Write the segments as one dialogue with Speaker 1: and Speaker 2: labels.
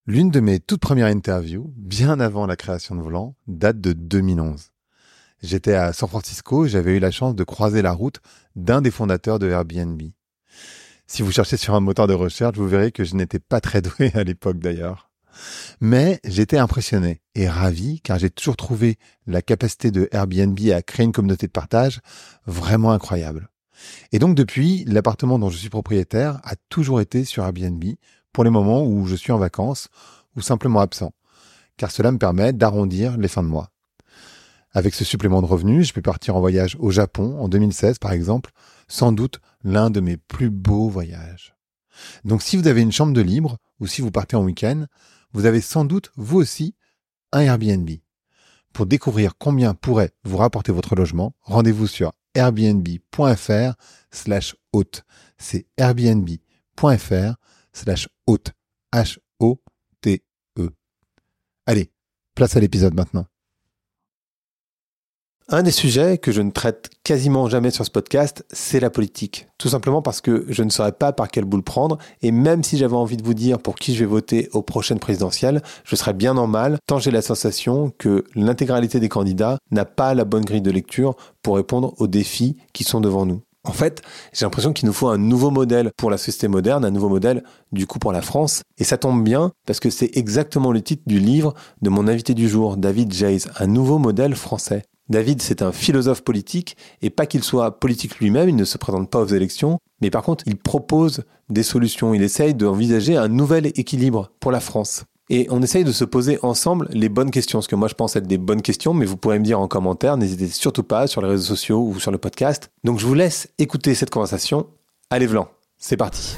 Speaker 1: L'une de mes toutes premières interviews, bien avant la création de Volant, date de 2011. J'étais à San Francisco et j'avais eu la chance de croiser la route d'un des fondateurs de Airbnb. Si vous cherchez sur un moteur de recherche, vous verrez que je n'étais pas très doué à l'époque d'ailleurs. Mais j'étais impressionné et ravi car j'ai toujours trouvé la capacité de Airbnb à créer une communauté de partage vraiment incroyable. Et donc depuis, l'appartement dont je suis propriétaire a toujours été sur Airbnb pour les moments où je suis en vacances ou simplement absent, car cela me permet d'arrondir les fins de mois. Avec ce supplément de revenus, je peux partir en voyage au Japon en 2016 par exemple, sans doute l'un de mes plus beaux voyages. Donc si vous avez une chambre de libre ou si vous partez en week-end, vous avez sans doute vous aussi un Airbnb. Pour découvrir combien pourrait vous rapporter votre logement, rendez-vous sur airbnb.fr/hôte. C'est airbnb.fr/hôte. H-O-T-E. Allez, place à l'épisode maintenant. Un des sujets que je ne traite quasiment jamais sur ce podcast, c'est la politique. Tout simplement parce que je ne saurais pas par quel bout le prendre, et même si j'avais envie de vous dire pour qui je vais voter aux prochaines présidentielles, je serais bien en mal, tant j'ai la sensation que l'intégralité des candidats n'a pas la bonne grille de lecture pour répondre aux défis qui sont devant nous. En fait, j'ai l'impression qu'il nous faut un nouveau modèle pour la société moderne, un nouveau modèle du coup pour la France. Et ça tombe bien parce que c'est exactement le titre du livre de mon invité du jour, David Jayes, un nouveau modèle français. David, c'est un philosophe politique, et pas qu'il soit politique lui-même, il ne se présente pas aux élections, mais par contre, il propose des solutions, il essaye d'envisager un nouvel équilibre pour la France. Et on essaye de se poser ensemble les bonnes questions, ce que moi je pense être des bonnes questions, mais vous pourrez me dire en commentaire, n'hésitez surtout pas sur les réseaux sociaux ou sur le podcast. Donc je vous laisse écouter cette conversation. Allez Vlan, c'est parti.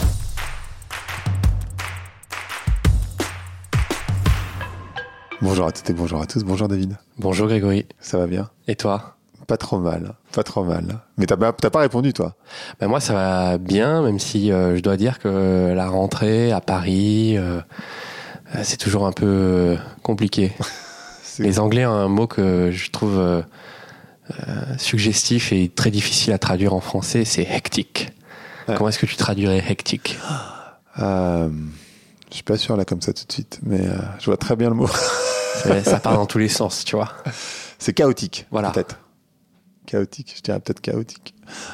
Speaker 1: Bonjour à toutes et bonjour à tous. Bonjour David.
Speaker 2: Bonjour Grégory.
Speaker 1: Ça va bien?
Speaker 2: Et toi?
Speaker 1: Pas trop mal. Mais t'as pas répondu toi?
Speaker 2: Ben moi ça va bien, même si je dois dire que la rentrée à Paris, c'est toujours un peu compliqué. Les Anglais ont un mot que je trouve suggestif et très difficile à traduire en français, c'est hectic. Ouais. Comment est-ce que tu traduirais hectic?
Speaker 1: Je suis pas sûr là comme ça tout de suite, mais je vois très bien le mot.
Speaker 2: Ça part dans tous les sens, tu vois.
Speaker 1: C'est chaotique,
Speaker 2: voilà.
Speaker 1: Peut-être. Chaotique, je dirais peut-être chaotique.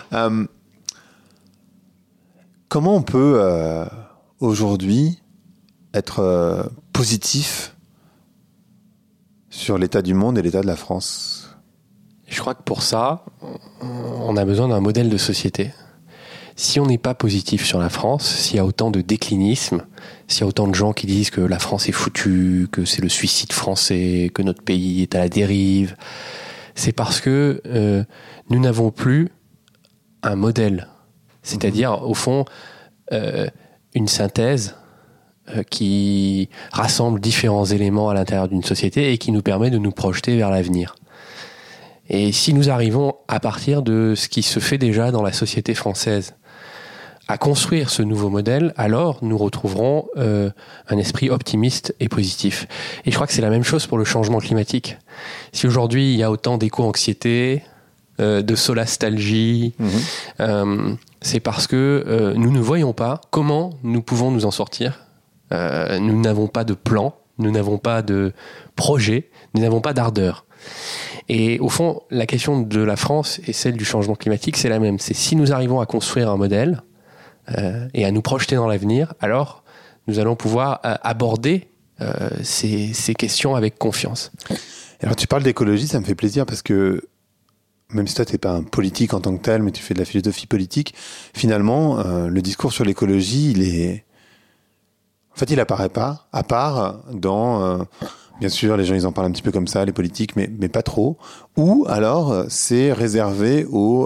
Speaker 1: Comment on peut aujourd'hui être positif sur l'état du monde et l'état de la France?
Speaker 2: Je crois que pour ça, on a besoin d'un modèle de société. Si on n'est pas positif sur la France, s'il y a autant de déclinisme, s'il y a autant de gens qui disent que la France est foutue, que c'est le suicide français, que notre pays est à la dérive, c'est parce que nous n'avons plus un modèle. C'est-à-dire, au fond, une synthèse qui rassemble différents éléments à l'intérieur d'une société et qui nous permet de nous projeter vers l'avenir. Et si nous arrivons à partir de ce qui se fait déjà dans la société française, à construire ce nouveau modèle, alors nous retrouverons un esprit optimiste et positif. Et je crois que c'est la même chose pour le changement climatique. Si aujourd'hui il y a autant d'éco-anxiété, de solastalgie, c'est parce que nous ne voyons pas comment nous pouvons nous en sortir. Nous n'avons pas de plan, nous n'avons pas de projet, nous n'avons pas d'ardeur. Et au fond, la question de la France et celle du changement climatique, c'est la même. C'est si nous arrivons à construire un modèle et à nous projeter dans l'avenir, alors nous allons pouvoir aborder ces questions avec confiance.
Speaker 1: Alors tu parles d'écologie, ça me fait plaisir parce que même si toi tu n'es pas un politique en tant que tel, mais tu fais de la philosophie politique, finalement, le discours sur l'écologie, il apparaît pas, à part dans... Bien sûr, les gens, ils en parlent un petit peu comme ça, les politiques, mais pas trop. Ou alors, c'est réservé aux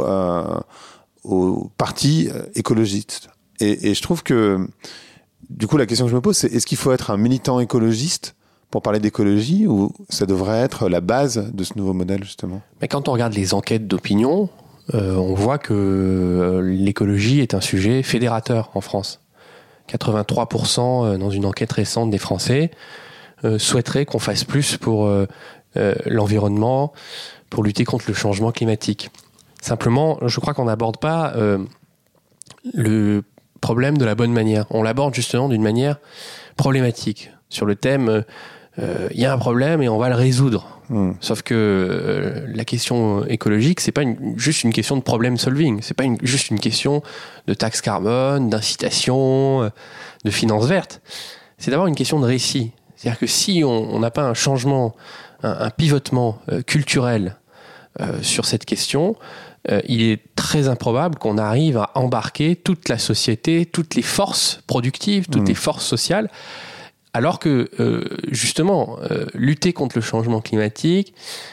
Speaker 1: partis écologistes. Et je trouve que, du coup, la question que je me pose, c'est est-ce qu'il faut être un militant écologiste pour parler d'écologie ou ça devrait être la base de ce nouveau modèle, justement?
Speaker 2: Mais quand on regarde les enquêtes d'opinion, on voit que l'écologie est un sujet fédérateur en France. 83% dans une enquête récente des Français souhaiterait qu'on fasse plus pour l'environnement, pour lutter contre le changement climatique. Simplement, je crois qu'on n'aborde pas le problème de la bonne manière. On l'aborde justement d'une manière problématique. sur le thème il y a un problème et on va le résoudre. Sauf que la question écologique, c'est pas juste une question de problem solving, c'est pas juste une question de taxe carbone, d'incitation, de finances vertes. C'est d'abord une question de récit. C'est-à-dire que si on n'a pas un changement, un pivotement culturel sur cette question, il est très improbable qu'on arrive à embarquer toute la société, toutes les forces productives, toutes les forces sociales. Alors que, justement, lutter contre le changement climatique,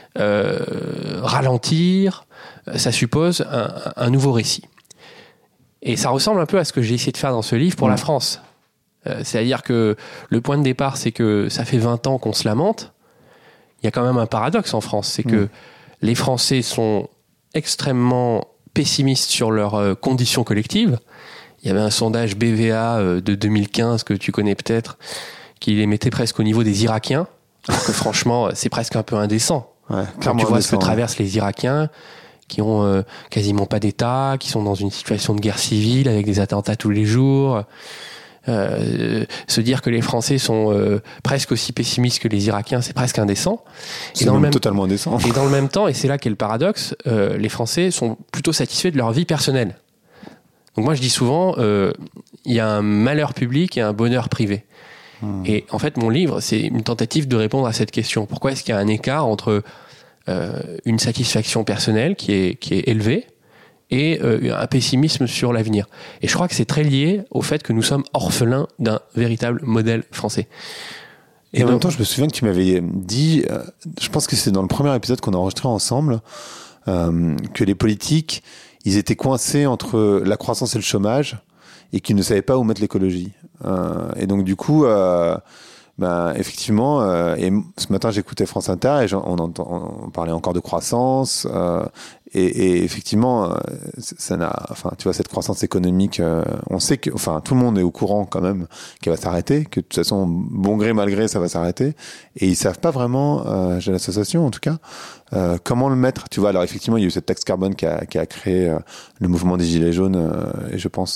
Speaker 2: ralentir, ça suppose un nouveau récit. Et ça ressemble un peu à ce que j'ai essayé de faire dans ce livre pour la France. C'est-à-dire que le point de départ, c'est que ça fait 20 ans qu'on se lamente. Il y a quand même un paradoxe en France, c'est que les Français sont extrêmement pessimistes sur leurs conditions collectives. Il y avait un sondage BVA de 2015 que tu connais peut-être, qui les mettait presque au niveau des Irakiens, alors que franchement, c'est presque un peu indécent.
Speaker 1: Ouais,
Speaker 2: quand tu vois ce que traversent les Irakiens, qui ont quasiment pas d'État, qui sont dans une situation de guerre civile avec des attentats tous les jours. Se dire que les Français sont presque aussi pessimistes que les Irakiens, c'est presque indécent.
Speaker 1: C'est même totalement indécent.
Speaker 2: Et dans le même temps, et c'est là qu'est le paradoxe, les Français sont plutôt satisfaits de leur vie personnelle. Donc moi je dis souvent, il y a un malheur public et un bonheur privé. Et en fait, mon livre, c'est une tentative de répondre à cette question. Pourquoi est-ce qu'il y a un écart entre une satisfaction personnelle qui est élevée et un pessimisme sur l'avenir? Et je crois que c'est très lié au fait que nous sommes orphelins d'un véritable modèle français.
Speaker 1: Et en même temps, je me souviens que tu m'avais dit, je pense que c'est dans le premier épisode qu'on a enregistré ensemble, que les politiques, ils étaient coincés entre la croissance et le chômage et qu'ils ne savaient pas où mettre l'écologie. Et donc du coup, effectivement, et ce matin j'écoutais France Inter et on parlait encore de croissance. Et effectivement, ça n'a, tu vois, cette croissance économique, on sait que, tout le monde est au courant quand même qu'elle va s'arrêter, que de toute façon, bon gré mal gré, ça va s'arrêter. Et ils savent pas vraiment, j'ai l'association en tout cas, comment le mettre. Tu vois, alors effectivement, il y a eu cette taxe carbone qui a créé le mouvement des Gilets jaunes, et je pense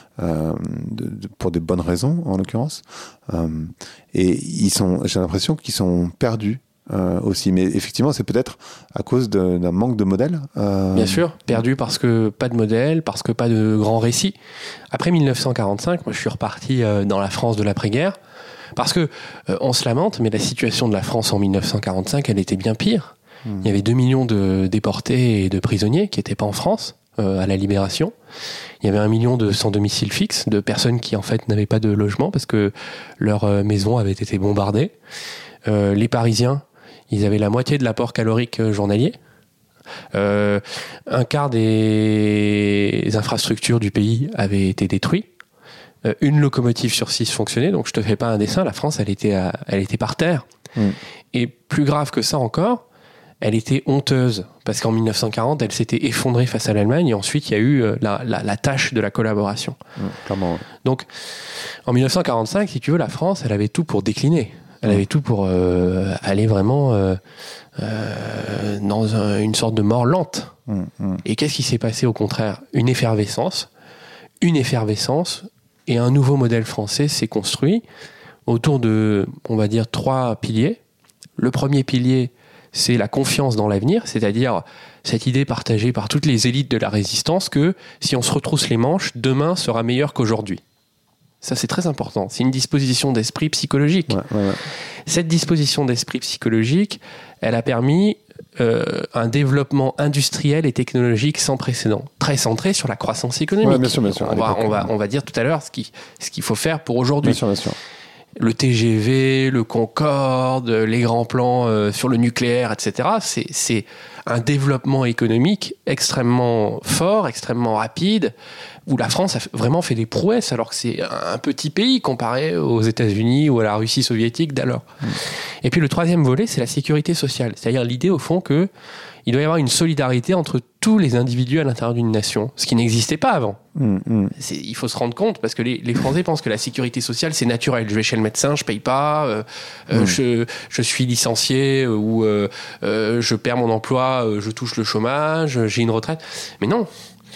Speaker 1: pour de bonnes raisons en l'occurrence. Et j'ai l'impression qu'ils sont perdus. Aussi, mais effectivement, c'est peut-être à cause d'un manque de modèle.
Speaker 2: Bien sûr, perdu parce que pas de modèle, parce que pas de grand récit. Après 1945, moi je suis reparti dans la France de l'après-guerre, parce que on se lamente, mais la situation de la France en 1945, elle était bien pire. Il y avait 2 millions de déportés et de prisonniers qui n'étaient pas en France à la Libération. Il y avait 1 million de sans domicile fixe, de personnes qui en fait n'avaient pas de logement parce que leur maison avait été bombardée. Les Parisiens, ils avaient la moitié de l'apport calorique journalier. Un quart des infrastructures du pays avaient été détruits. Une locomotive sur 6 fonctionnait. Donc je te fais pas un dessin, la France, elle était par terre. Et plus grave que ça encore, elle était honteuse. Parce qu'en 1940, elle s'était effondrée face à l'Allemagne. Et ensuite, il y a eu la tâche de la collaboration.
Speaker 1: Clairement.
Speaker 2: Donc, en 1945, si tu veux, la France, elle avait tout pour décliner. Elle avait tout pour aller vraiment dans une sorte de mort lente. Et qu'est-ce qui s'est passé au contraire ? Une effervescence et un nouveau modèle français s'est construit autour de, on va dire, 3 piliers. Le premier pilier, c'est la confiance dans l'avenir, c'est-à-dire cette idée partagée par toutes les élites de la résistance que si on se retrousse les manches, demain sera meilleur qu'aujourd'hui. Ça, c'est très important. C'est une disposition d'esprit psychologique.
Speaker 1: Ouais.
Speaker 2: Cette disposition d'esprit psychologique, elle a permis un développement industriel et technologique sans précédent, très centré sur la croissance économique.
Speaker 1: Ouais, bien sûr.
Speaker 2: On va dire tout à l'heure ce qu'il faut faire pour aujourd'hui.
Speaker 1: Bien sûr.
Speaker 2: Le TGV, le Concorde, les grands plans sur le nucléaire, etc. C'est un développement économique extrêmement fort, extrêmement rapide, où la France a vraiment fait des prouesses, alors que c'est un petit pays comparé aux États-Unis ou à la Russie soviétique d'alors. Et puis le troisième volet, c'est la sécurité sociale. C'est-à-dire l'idée, au fond, qu'il doit y avoir une solidarité entre tous les individus à l'intérieur d'une nation, ce qui n'existait pas avant. Il faut se rendre compte, parce que les Français pensent que la sécurité sociale, c'est naturel. Je vais chez le médecin, je paye pas, je suis licencié, ou je perds mon emploi, je touche le chômage, j'ai une retraite. Mais non.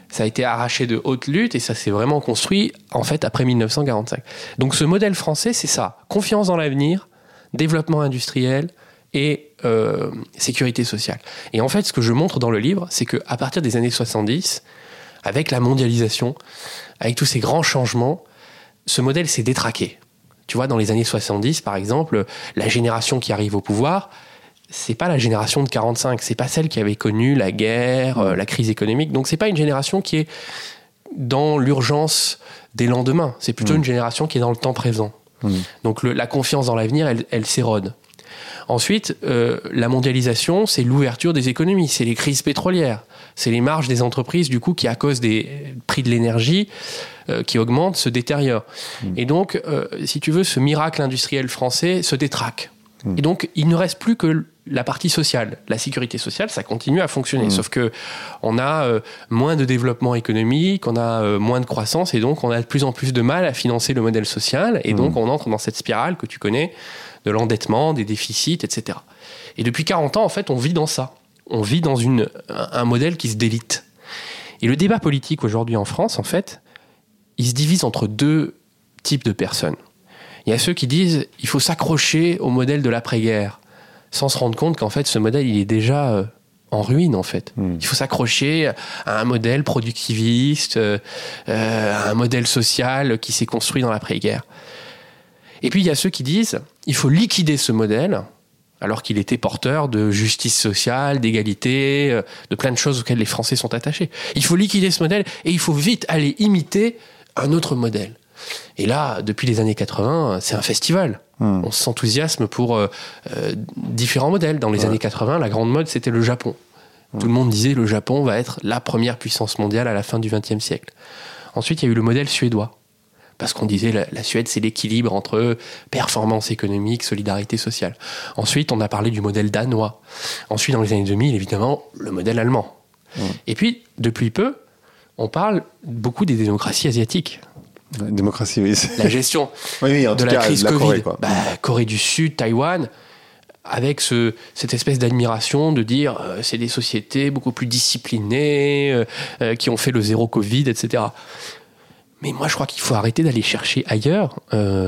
Speaker 2: Ça a été arraché de haute lutte et ça s'est vraiment construit, en fait, après 1945. Donc ce modèle français, c'est ça. Confiance dans l'avenir, développement industriel et sécurité sociale. Et en fait, ce que je montre dans le livre, c'est qu'à partir des années 70, avec la mondialisation, avec tous ces grands changements, ce modèle s'est détraqué. Tu vois, dans les années 70, par exemple, la génération qui arrive au pouvoir, c'est pas la génération de 45, c'est pas celle qui avait connu la guerre, la crise économique. Donc c'est pas une génération qui est dans l'urgence des lendemains. C'est plutôt une génération qui est dans le temps présent. Donc la confiance dans l'avenir, elle s'érode. Ensuite, la mondialisation, c'est l'ouverture des économies, c'est les crises pétrolières, c'est les marges des entreprises, du coup, qui, à cause des prix de l'énergie qui augmentent, se détériorent. Et donc, si tu veux, ce miracle industriel français se détraque. Et donc, il ne reste plus que la partie sociale. La sécurité sociale, ça continue à fonctionner. Sauf que on a moins de développement économique, on a moins de croissance, et donc on a de plus en plus de mal à financer le modèle social. Et donc, on entre dans cette spirale que tu connais, de l'endettement, des déficits, etc. Et depuis 40 ans, en fait, on vit dans ça. On vit dans un modèle qui se délite. Et le débat politique aujourd'hui en France, en fait, il se divise entre deux types de personnes. Il y a ceux qui disent il faut s'accrocher au modèle de l'après-guerre, sans se rendre compte qu'en fait, ce modèle, il est déjà en ruine, en fait. Il faut s'accrocher à un modèle productiviste, à un modèle social qui s'est construit dans l'après-guerre. Et puis, il y a ceux qui disent il faut liquider ce modèle, alors qu'il était porteur de justice sociale, d'égalité, de plein de choses auxquelles les Français sont attachés. Il faut liquider ce modèle et il faut vite aller imiter un autre modèle. Et là, depuis les années 80, c'est un festival. On s'enthousiasme pour différents modèles. Dans les années 80, la grande mode, c'était le Japon. Tout le monde disait le Japon va être la première puissance mondiale à la fin du XXe siècle. Ensuite, il y a eu le modèle suédois. Parce qu'on disait la Suède, c'est l'équilibre entre performance économique, solidarité sociale. Ensuite, on a parlé du modèle danois. Ensuite, dans les années 2000, évidemment, le modèle allemand. Et puis, depuis peu, on parle beaucoup des démocraties asiatiques.
Speaker 1: Démocratie, oui.
Speaker 2: La gestion de la crise Covid. Corée du Sud, Taïwan, avec cette espèce d'admiration de dire c'est des sociétés beaucoup plus disciplinées, qui ont fait le zéro Covid, etc. Mais moi, je crois qu'il faut arrêter d'aller chercher ailleurs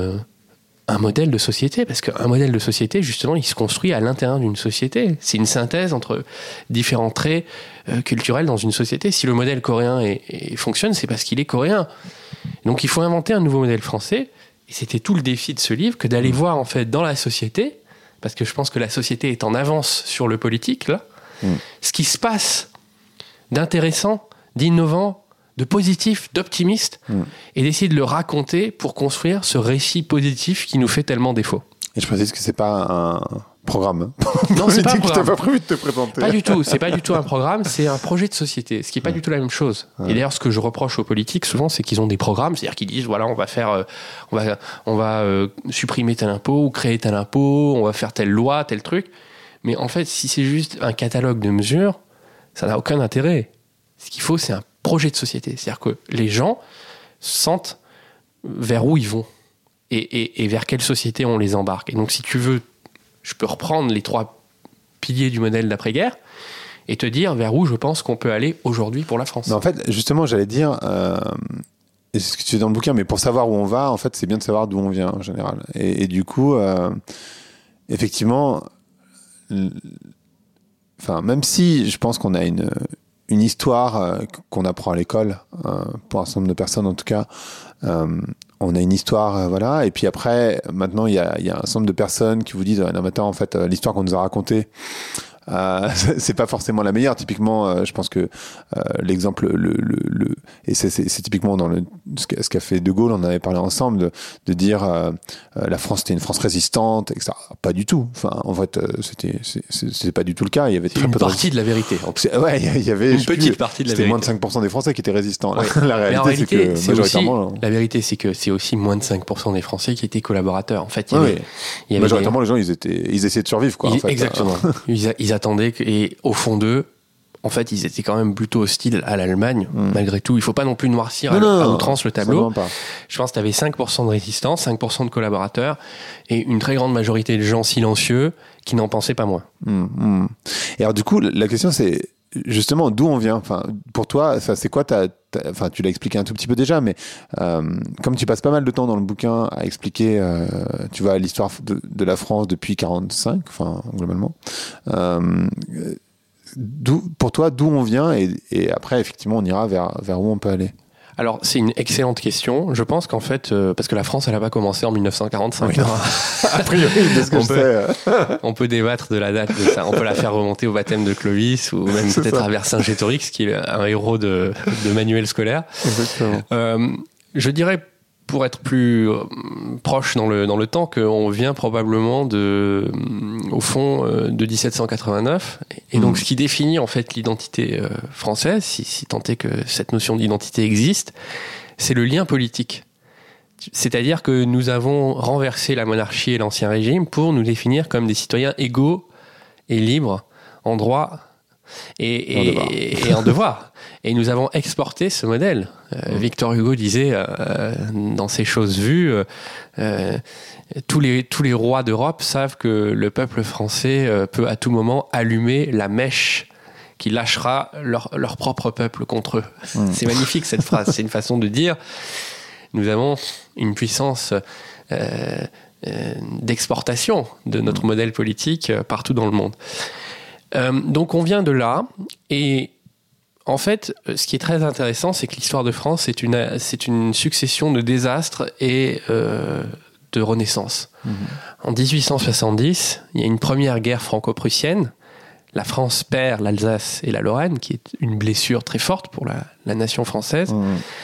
Speaker 2: un modèle de société, parce qu'un modèle de société, justement, il se construit à l'intérieur d'une société. C'est une synthèse entre différents traits culturels dans une société. Si le modèle coréen fonctionne, c'est parce qu'il est coréen. Donc, il faut inventer un nouveau modèle français. Et c'était tout le défi de ce livre, que d'aller voir, en fait, dans la société, parce que je pense que la société est en avance sur le politique, là, ce qui se passe d'intéressant, d'innovant, de positif, d'optimiste, et d'essayer de le raconter pour construire ce récit positif qui nous fait tellement défaut.
Speaker 1: Et je précise que c'est pas un programme.
Speaker 2: Non, c'est pas un programme.
Speaker 1: Tu t'as pas prévu de te présenter.
Speaker 2: Pas du tout. C'est pas du tout un programme. C'est un projet de société, ce qui est pas du tout la même chose. Et d'ailleurs, ce que je reproche aux politiques souvent, c'est qu'ils ont des programmes, c'est-à-dire qu'ils disent voilà, on va faire, on va supprimer tel impôt ou créer tel impôt, on va faire telle loi, tel truc. Mais en fait, si c'est juste un catalogue de mesures, ça n'a aucun intérêt. Ce qu'il faut, c'est un projet de société. C'est-à-dire que les gens sentent vers où ils vont et vers quelle société on les embarque. Et donc, si tu veux, je peux reprendre les 3 piliers du modèle d'après-guerre et te dire vers où je pense qu'on peut aller aujourd'hui pour la France.
Speaker 1: Mais en fait, justement, j'allais dire, et c'est ce que tu dis dans le bouquin, mais pour savoir où on va, en fait, c'est bien de savoir d'où on vient en général. Et du coup, effectivement, même si je pense qu'on a une histoire qu'on apprend à l'école, pour un certain nombre de personnes en tout cas, on a une histoire, voilà, et puis après, maintenant, il y a un certain nombre de personnes qui vous disent non, mais attends, en fait, l'histoire qu'on nous a racontée, c'est pas forcément la meilleure. Typiquement, je pense que l'exemple, et c'est typiquement dans ce qu'a fait De Gaulle, on en avait parlé ensemble, de dire la France c'était une France résistante, etc. Pas du tout. Enfin, en fait, c'était pas du tout le cas. Il y avait
Speaker 2: très peu de partie de la vérité.
Speaker 1: Ouais, il y avait
Speaker 2: une petite partie de la vérité.
Speaker 1: C'était moins de 5% des Français qui étaient résistants.
Speaker 2: Ouais.
Speaker 1: La réalité, c'est que majoritairement.
Speaker 2: La vérité, c'est que c'est aussi moins de 5% des Français qui étaient collaborateurs. En fait,
Speaker 1: majoritairement, les gens, ils essayaient de survivre, quoi. En fait.
Speaker 2: Exactement. Ils attendaient et au fond d'eux, en fait, ils étaient quand même plutôt hostiles à l'Allemagne, malgré tout. Il faut pas non plus noircir à outrance le tableau. Je pense que tu avais 5% de résistants, 5% de collaborateurs et une très grande majorité de gens silencieux qui n'en pensaient pas moins.
Speaker 1: Et alors, du coup, la question, c'est justement, d'où on vient? Enfin, pour toi, ça, c'est quoi enfin, tu l'as expliqué un tout petit peu déjà, mais comme tu passes pas mal de temps dans le bouquin à expliquer, tu vois, l'histoire de la France depuis 45, enfin, globalement. Pour toi, d'où on vient et après, effectivement, on ira vers où on peut aller.
Speaker 2: Alors, c'est une excellente question. Je pense qu'en fait, parce que la France, elle n'a pas commencé en 1945.
Speaker 1: Oui, a priori, de ce que je sais.
Speaker 2: On peut débattre de la date de ça. On peut la faire remonter au baptême de Clovis ou même peut-être à Vercingétorix, qui est un héros de manuel scolaire.
Speaker 1: Exactement.
Speaker 2: Je dirais, pour être plus proche dans le temps, qu'on vient probablement au fond, de 1789. Et donc, ce qui définit en fait l'identité française, si tant est que cette notion d'identité existe, c'est le lien politique. C'est-à-dire que nous avons renversé la monarchie et l'Ancien Régime pour nous définir comme des citoyens égaux et libres, en droit et en devoir. Et nous avons exporté ce modèle. Victor Hugo disait dans ses choses vues, tous les rois d'Europe savent que le peuple français peut à tout moment allumer la mèche qui lâchera leur propre peuple contre eux. C'est magnifique cette phrase. C'est une façon de dire nous avons une puissance d'exportation de notre modèle politique partout dans le monde. Donc on vient de là, et en fait, ce qui est très intéressant, c'est que l'histoire de France, c'est une succession de désastres et de renaissance. En 1870, il y a une première guerre franco-prussienne. La France perd l'Alsace et la Lorraine, qui est une blessure très forte pour la nation française.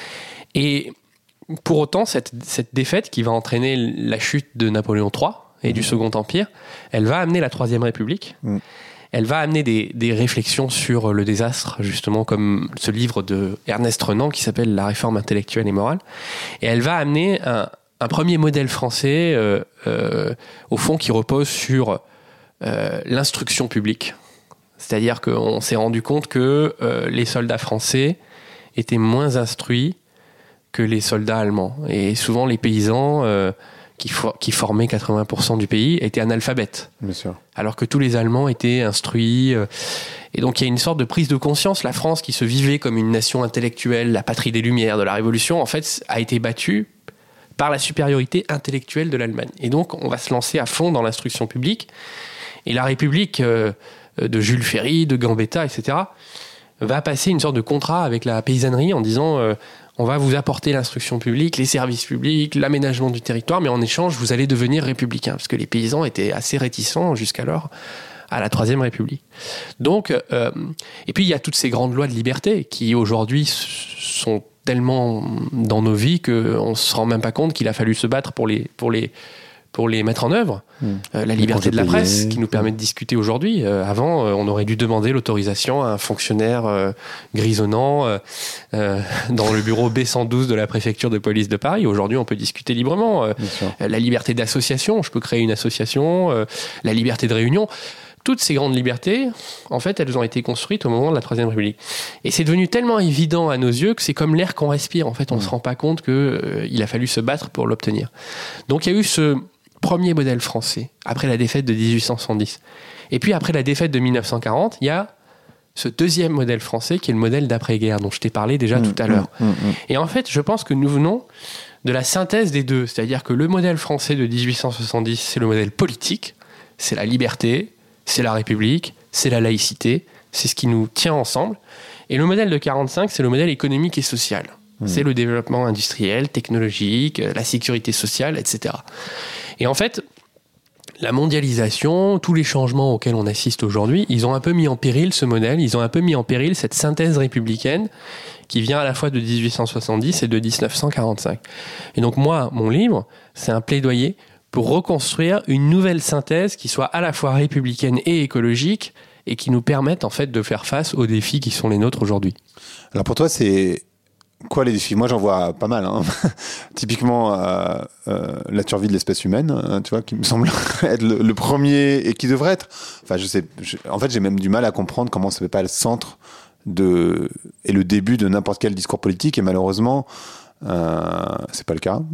Speaker 2: Et pour autant, cette défaite qui va entraîner la chute de Napoléon III et du Second Empire, elle va amener la Troisième République. Elle va amener des réflexions sur le désastre, justement, comme ce livre de Ernest Renan qui s'appelle « La réforme intellectuelle et morale ». Et elle va amener un premier modèle français, au fond, qui repose sur l'instruction publique. C'est-à-dire qu'on s'est rendu compte que les soldats français étaient moins instruits que les soldats allemands. Et souvent, les paysans qui formaient 80% du pays étaient analphabètes.
Speaker 1: Bien sûr.
Speaker 2: Alors que tous les Allemands étaient instruits. Et donc, il y a une sorte de prise de conscience. La France, qui se vivait comme une nation intellectuelle, la patrie des Lumières, de la Révolution, en fait, a été battue par la supériorité intellectuelle de l'Allemagne. Et donc, on va se lancer à fond dans l'instruction publique. Et la République de Jules Ferry, de Gambetta, etc., va passer une sorte de contrat avec la paysannerie en disant on va vous apporter l'instruction publique, les services publics, l'aménagement du territoire, mais en échange, vous allez devenir républicain. Parce que les paysans étaient assez réticents jusqu'alors à la Troisième République. Donc, et puis il y a toutes ces grandes lois de liberté qui aujourd'hui sont tellement dans nos vies qu'on ne se rend même pas compte qu'il a fallu se battre pour les mettre en œuvre. La liberté de la presse, qui nous permet de discuter aujourd'hui. Avant, on aurait dû demander l'autorisation à un fonctionnaire grisonnant dans le bureau B112 de la préfecture de police de Paris. Aujourd'hui, on peut discuter librement. La liberté d'association, je peux créer une association. La liberté de réunion. Toutes ces grandes libertés, en fait, elles ont été construites au moment de la Troisième République. Et c'est devenu tellement évident à nos yeux que c'est comme l'air qu'on respire. En fait, on ne se rend pas compte qu'il a fallu se battre pour l'obtenir. Donc, il y a eu ce premier modèle français, après la défaite de 1870. Et puis, après la défaite de 1940, il y a ce deuxième modèle français qui est le modèle d'après-guerre, dont je t'ai parlé déjà tout à l'heure. Et en fait, je pense que nous venons de la synthèse des deux. C'est-à-dire que le modèle français de 1870, c'est le modèle politique, c'est la liberté, c'est la République, c'est la laïcité, c'est ce qui nous tient ensemble. Et le modèle de 1945, c'est le modèle économique et social. C'est le développement industriel, technologique, la sécurité sociale, etc. Et en fait, la mondialisation, tous les changements auxquels on assiste aujourd'hui, ils ont un peu mis en péril ce modèle, ils ont un peu mis en péril cette synthèse républicaine qui vient à la fois de 1870 et de 1945. Et donc moi, mon livre, c'est un plaidoyer pour reconstruire une nouvelle synthèse qui soit à la fois républicaine et écologique et qui nous permette en fait de faire face aux défis qui sont les nôtres aujourd'hui.
Speaker 1: Alors pour toi, c'est quoi les défis? Moi, j'en vois pas mal. Typiquement, la survie de l'espèce humaine, tu vois, qui me semble être le premier et qui devrait être. Enfin, en fait, j'ai même du mal à comprendre comment ça ne fait pas le centre et le début de n'importe quel discours politique. Et malheureusement, C'est pas le cas.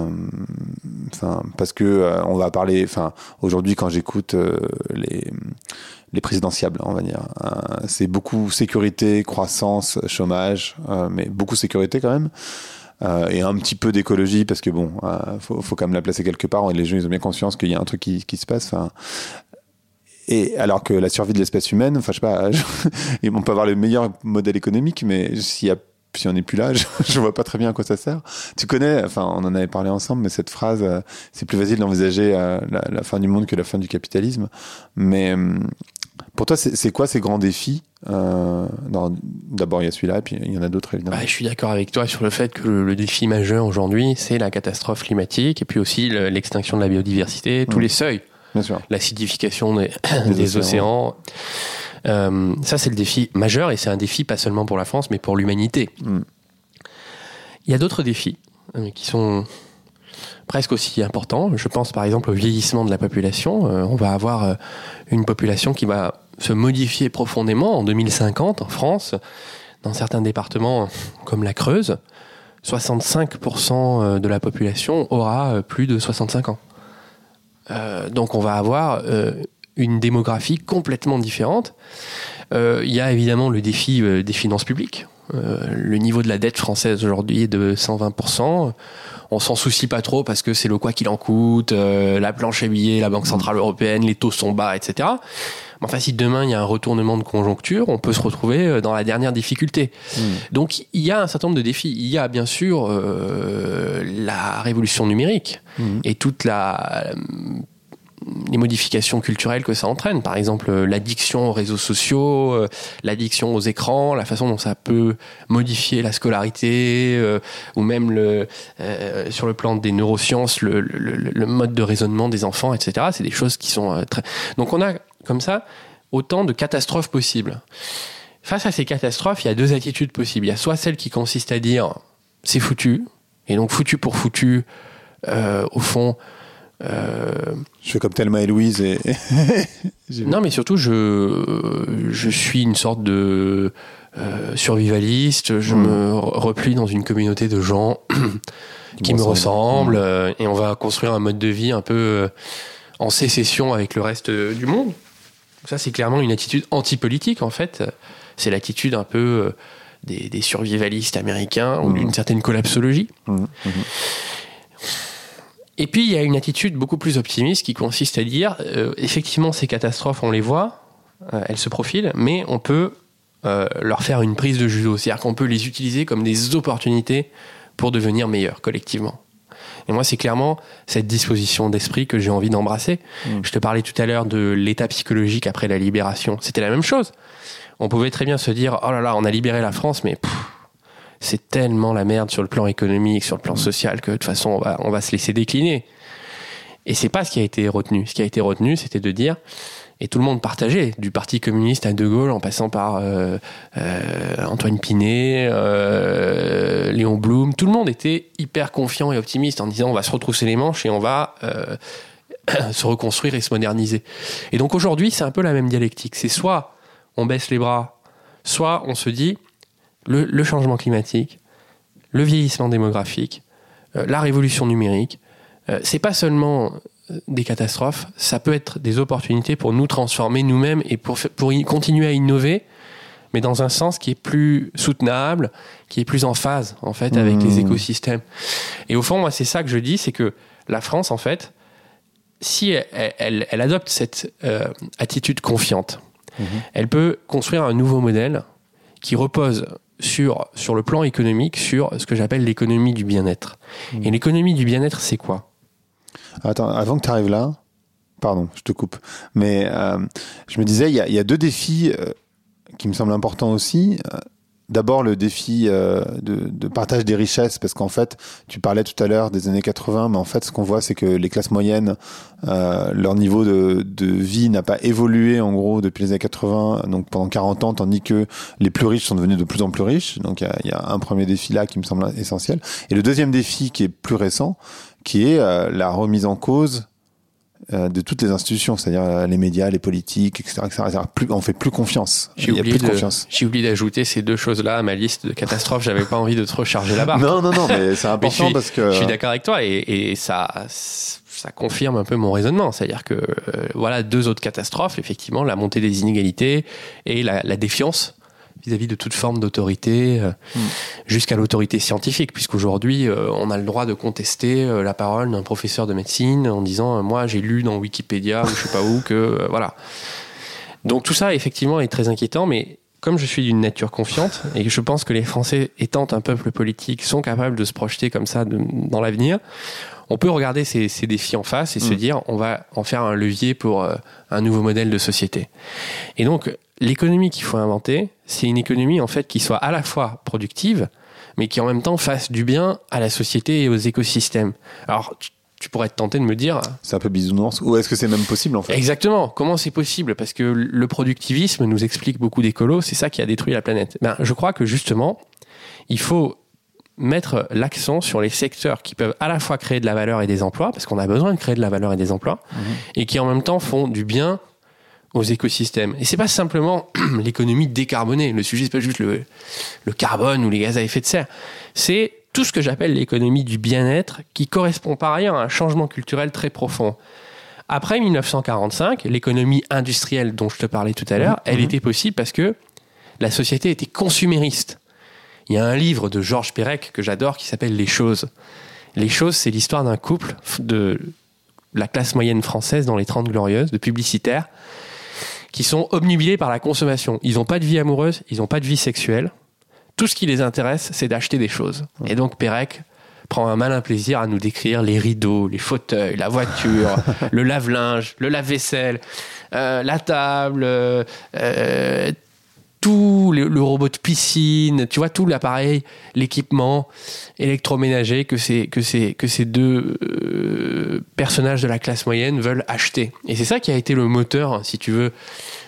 Speaker 1: Parce que on va parler. Aujourd'hui, quand j'écoute les présidentiables, on va dire, c'est beaucoup sécurité, croissance, chômage, mais beaucoup sécurité quand même. Et un petit peu d'écologie parce que faut quand même la placer quelque part et les gens ils ont bien conscience qu'il y a un truc qui se passe. Et alors que la survie de l'espèce humaine, je sais pas, on peut avoir le meilleur modèle économique, mais si on n'est plus là, je vois pas très bien à quoi ça sert. Tu connais, on en avait parlé ensemble, mais cette phrase, c'est plus facile d'envisager la fin du monde que la fin du capitalisme. Mais pour toi, c'est quoi ces grands défis? D'abord, il y a celui-là, et puis il y en a d'autres, évidemment.
Speaker 2: Je suis d'accord avec toi sur le fait que le défi majeur aujourd'hui, c'est la catastrophe climatique, et puis aussi l'extinction de la biodiversité, tous les seuils.
Speaker 1: Bien sûr.
Speaker 2: L'acidification des océans. Ça, c'est le défi majeur, et c'est un défi pas seulement pour la France, mais pour l'humanité. Il y a d'autres défis qui sont presque aussi importants. Je pense par exemple au vieillissement de la population. On va avoir une population qui va se modifier profondément en 2050 en France. Dans certains départements comme la Creuse, 65% de la population aura plus de 65 ans. Donc on va avoir une démographie complètement différente. Il y a évidemment le défi des finances publiques. Le niveau de la dette française aujourd'hui est de 120%. On s'en soucie pas trop parce que c'est le quoi qu'il en coûte, la planche à billets, la Banque Centrale Européenne, les taux sont bas, etc. Mais enfin, si demain il y a un retournement de conjoncture, on peut se retrouver dans la dernière difficulté. Donc il y a un certain nombre de défis. Il y a bien sûr la révolution numérique et toute les modifications culturelles que ça entraîne. Par exemple, l'addiction aux réseaux sociaux, l'addiction aux écrans, la façon dont ça peut modifier la scolarité, ou même sur le plan des neurosciences, le mode de raisonnement des enfants, etc. C'est des choses qui sont très... Donc on a, comme ça, autant de catastrophes possibles. Face à ces catastrophes, il y a deux attitudes possibles. Il y a soit celle qui consiste à dire « c'est foutu », et donc foutu pour foutu, au fond...
Speaker 1: Je fais comme Thelma et Louise et...
Speaker 2: Non, mais surtout je suis une sorte de survivaliste. Je me replie dans une communauté de gens qui me ressemblent, et on va construire un mode de vie un peu en sécession avec le reste du monde. Ça, c'est clairement une attitude anti-politique, en fait. C'est l'attitude un peu des survivalistes américains ou d'une certaine collapsologie. Et puis, il y a une attitude beaucoup plus optimiste qui consiste à dire, effectivement, ces catastrophes, on les voit, elles se profilent, mais on peut leur faire une prise de judo. C'est-à-dire qu'on peut les utiliser comme des opportunités pour devenir meilleurs, collectivement. Et moi, c'est clairement cette disposition d'esprit que j'ai envie d'embrasser. Je te parlais tout à l'heure de l'état psychologique après la libération. C'était la même chose. On pouvait très bien se dire, oh là là, on a libéré la France, mais... c'est tellement la merde sur le plan économique, sur le plan social, que de toute façon, on va se laisser décliner. Et c'est pas ce qui a été retenu. Ce qui a été retenu, c'était de dire, et tout le monde partageait, du Parti communiste à De Gaulle, en passant par Antoine Pinet, Léon Blum, tout le monde était hyper confiant et optimiste en disant, on va se retrousser les manches et on va se reconstruire et se moderniser. Et donc aujourd'hui, c'est un peu la même dialectique. C'est soit on baisse les bras, soit on se dit, le changement climatique, le vieillissement démographique, la révolution numérique, c'est pas seulement des catastrophes, ça peut être des opportunités pour nous transformer nous-mêmes et pour continuer à innover, mais dans un sens qui est plus soutenable, qui est plus en phase, en fait, avec les écosystèmes. Et au fond, moi, c'est ça que je dis, c'est que la France, en fait, si elle adopte cette attitude confiante, elle peut construire un nouveau modèle qui repose sur le plan économique, sur ce que j'appelle l'économie du bien-être. Et l'économie du bien-être, c'est quoi ?
Speaker 1: Attends, avant que tu arrives là, pardon, je te coupe, mais je me disais, il y a deux défis qui me semblent importants aussi. D'abord, le défi de partage des richesses, parce qu'en fait, tu parlais tout à l'heure des années 80, mais en fait, ce qu'on voit, c'est que les classes moyennes, leur niveau de vie n'a pas évolué, en gros, depuis les années 80, donc pendant 40 ans, tandis que les plus riches sont devenus de plus en plus riches. Donc, il y a un premier défi là qui me semble essentiel. Et le deuxième défi, qui est plus récent, qui est la remise en cause de toutes les institutions, c'est-à-dire les médias, les politiques, etc. On fait plus confiance. Il y a plus de confiance.
Speaker 2: J'ai oublié d'ajouter ces deux choses-là à ma liste de catastrophes. J'avais pas envie de trop charger la barre.
Speaker 1: Non, mais c'est important parce que...
Speaker 2: Je suis d'accord avec toi et ça confirme un peu mon raisonnement. C'est-à-dire que, voilà, deux autres catastrophes, effectivement, la montée des inégalités et la défiance vis-à-vis de toute forme d'autorité, jusqu'à l'autorité scientifique, puisqu'aujourd'hui, on a le droit de contester la parole d'un professeur de médecine en disant moi, j'ai lu dans Wikipédia ou je sais pas où que... voilà. Donc tout ça, effectivement, est très inquiétant, mais comme je suis d'une nature confiante, et que je pense que les Français, étant un peuple politique, sont capables de se projeter comme ça dans l'avenir, on peut regarder ces défis en face et se dire on va en faire un levier pour un nouveau modèle de société. Et donc, l'économie qu'il faut inventer, c'est une économie en fait qui soit à la fois productive, mais qui en même temps fasse du bien à la société et aux écosystèmes. Alors, tu pourrais te tenter de me dire...
Speaker 1: C'est un peu bisounours, ou est-ce que c'est même possible en fait ?
Speaker 2: Exactement. Comment c'est possible ? Parce que le productivisme nous explique beaucoup d'écolos, c'est ça qui a détruit la planète. Je crois que justement, il faut mettre l'accent sur les secteurs qui peuvent à la fois créer de la valeur et des emplois, parce qu'on a besoin de créer de la valeur et des emplois, et qui en même temps font du bien aux écosystèmes. Et c'est pas simplement l'économie décarbonée. Le sujet, c'est pas juste le carbone ou les gaz à effet de serre. C'est tout ce que j'appelle l'économie du bien-être, qui correspond par ailleurs à un changement culturel très profond. Après 1945, l'économie industrielle dont je te parlais tout à l'heure, elle était possible parce que la société était consumériste. Il y a un livre de Georges Perec que j'adore qui s'appelle Les Choses. Les Choses, c'est l'histoire d'un couple de la classe moyenne française dans les 30 Glorieuses, de publicitaires, qui sont obnubilés par la consommation. Ils n'ont pas de vie amoureuse, ils n'ont pas de vie sexuelle. Tout ce qui les intéresse, c'est d'acheter des choses. Et donc Perec prend un malin plaisir à nous décrire les rideaux, les fauteuils, la voiture, le lave-linge, le lave-vaisselle, la table, tout le robot de piscine, tu vois, tout l'appareil, l'équipement électroménager que ces deux personnages de la classe moyenne veulent acheter. Et c'est ça qui a été le moteur, si tu veux,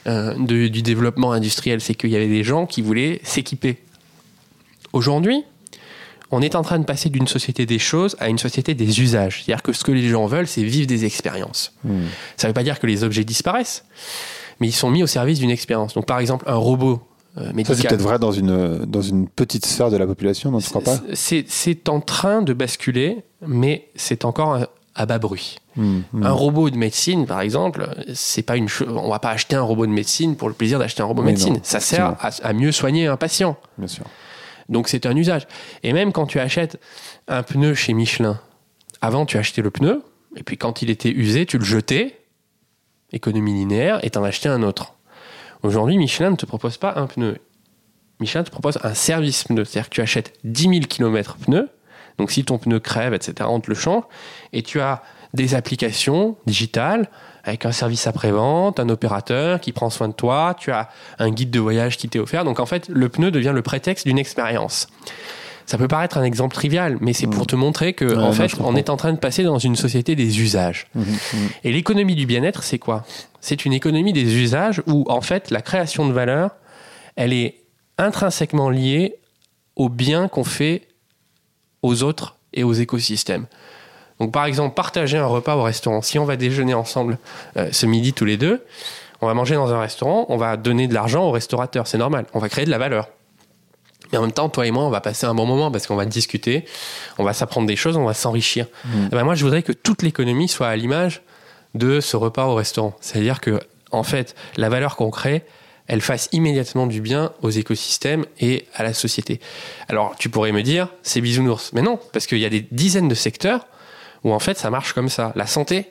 Speaker 2: du développement industriel. C'est qu'il y avait des gens qui voulaient s'équiper. Aujourd'hui, on est en train de passer d'une société des choses à une société des usages. C'est-à-dire que ce que les gens veulent, c'est vivre des expériences. Ça ne veut pas dire que les objets disparaissent, mais ils sont mis au service d'une expérience. Donc, par exemple, un robot médical...
Speaker 1: Ça, c'est peut-être vrai dans une petite sphère de la population, non, tu crois pas ?
Speaker 2: C'est en train de basculer, mais c'est encore à bas bruit. Un robot de médecine, par exemple, c'est pas on va pas acheter un robot de médecine pour le plaisir d'acheter un robot de médecine. Non, ça sert à mieux soigner un patient.
Speaker 1: Bien sûr.
Speaker 2: Donc c'est un usage. Et même quand tu achètes un pneu chez Michelin, avant tu achetais le pneu, et puis quand il était usé, tu le jetais, économie linéaire, et t'en achetais un autre. Aujourd'hui, Michelin ne te propose pas un pneu. Michelin te propose un service pneu. C'est-à-dire que tu achètes 10 000 km pneu, donc si ton pneu crève, etc., on te le change, et tu as des applications digitales, avec un service après-vente, un opérateur qui prend soin de toi, tu as un guide de voyage qui t'est offert. Donc en fait, le pneu devient le prétexte d'une expérience. Ça peut paraître un exemple trivial, mais c'est pour te montrer que en fait, on est en train de passer dans une société des usages. Et l'économie du bien-être, c'est quoi ? C'est une économie des usages où en fait, la création de valeur, elle est intrinsèquement liée au bien qu'on fait aux autres et aux écosystèmes. Donc par exemple, partager un repas au restaurant. Si on va déjeuner ensemble ce midi tous les deux, on va manger dans un restaurant, on va donner de l'argent au restaurateur, c'est normal. On va créer de la valeur. Mais en même temps, toi et moi, on va passer un bon moment parce qu'on va discuter, on va s'apprendre des choses, on va s'enrichir. Et ben moi, je voudrais que toute l'économie soit à l'image de ce repas au restaurant. C'est-à-dire que, en fait, la valeur qu'on crée, elle fasse immédiatement du bien aux écosystèmes et à la société. Alors, tu pourrais me dire, c'est bisounours. Mais non, parce qu'il y a des dizaines de secteurs où en fait ça marche comme ça. La santé,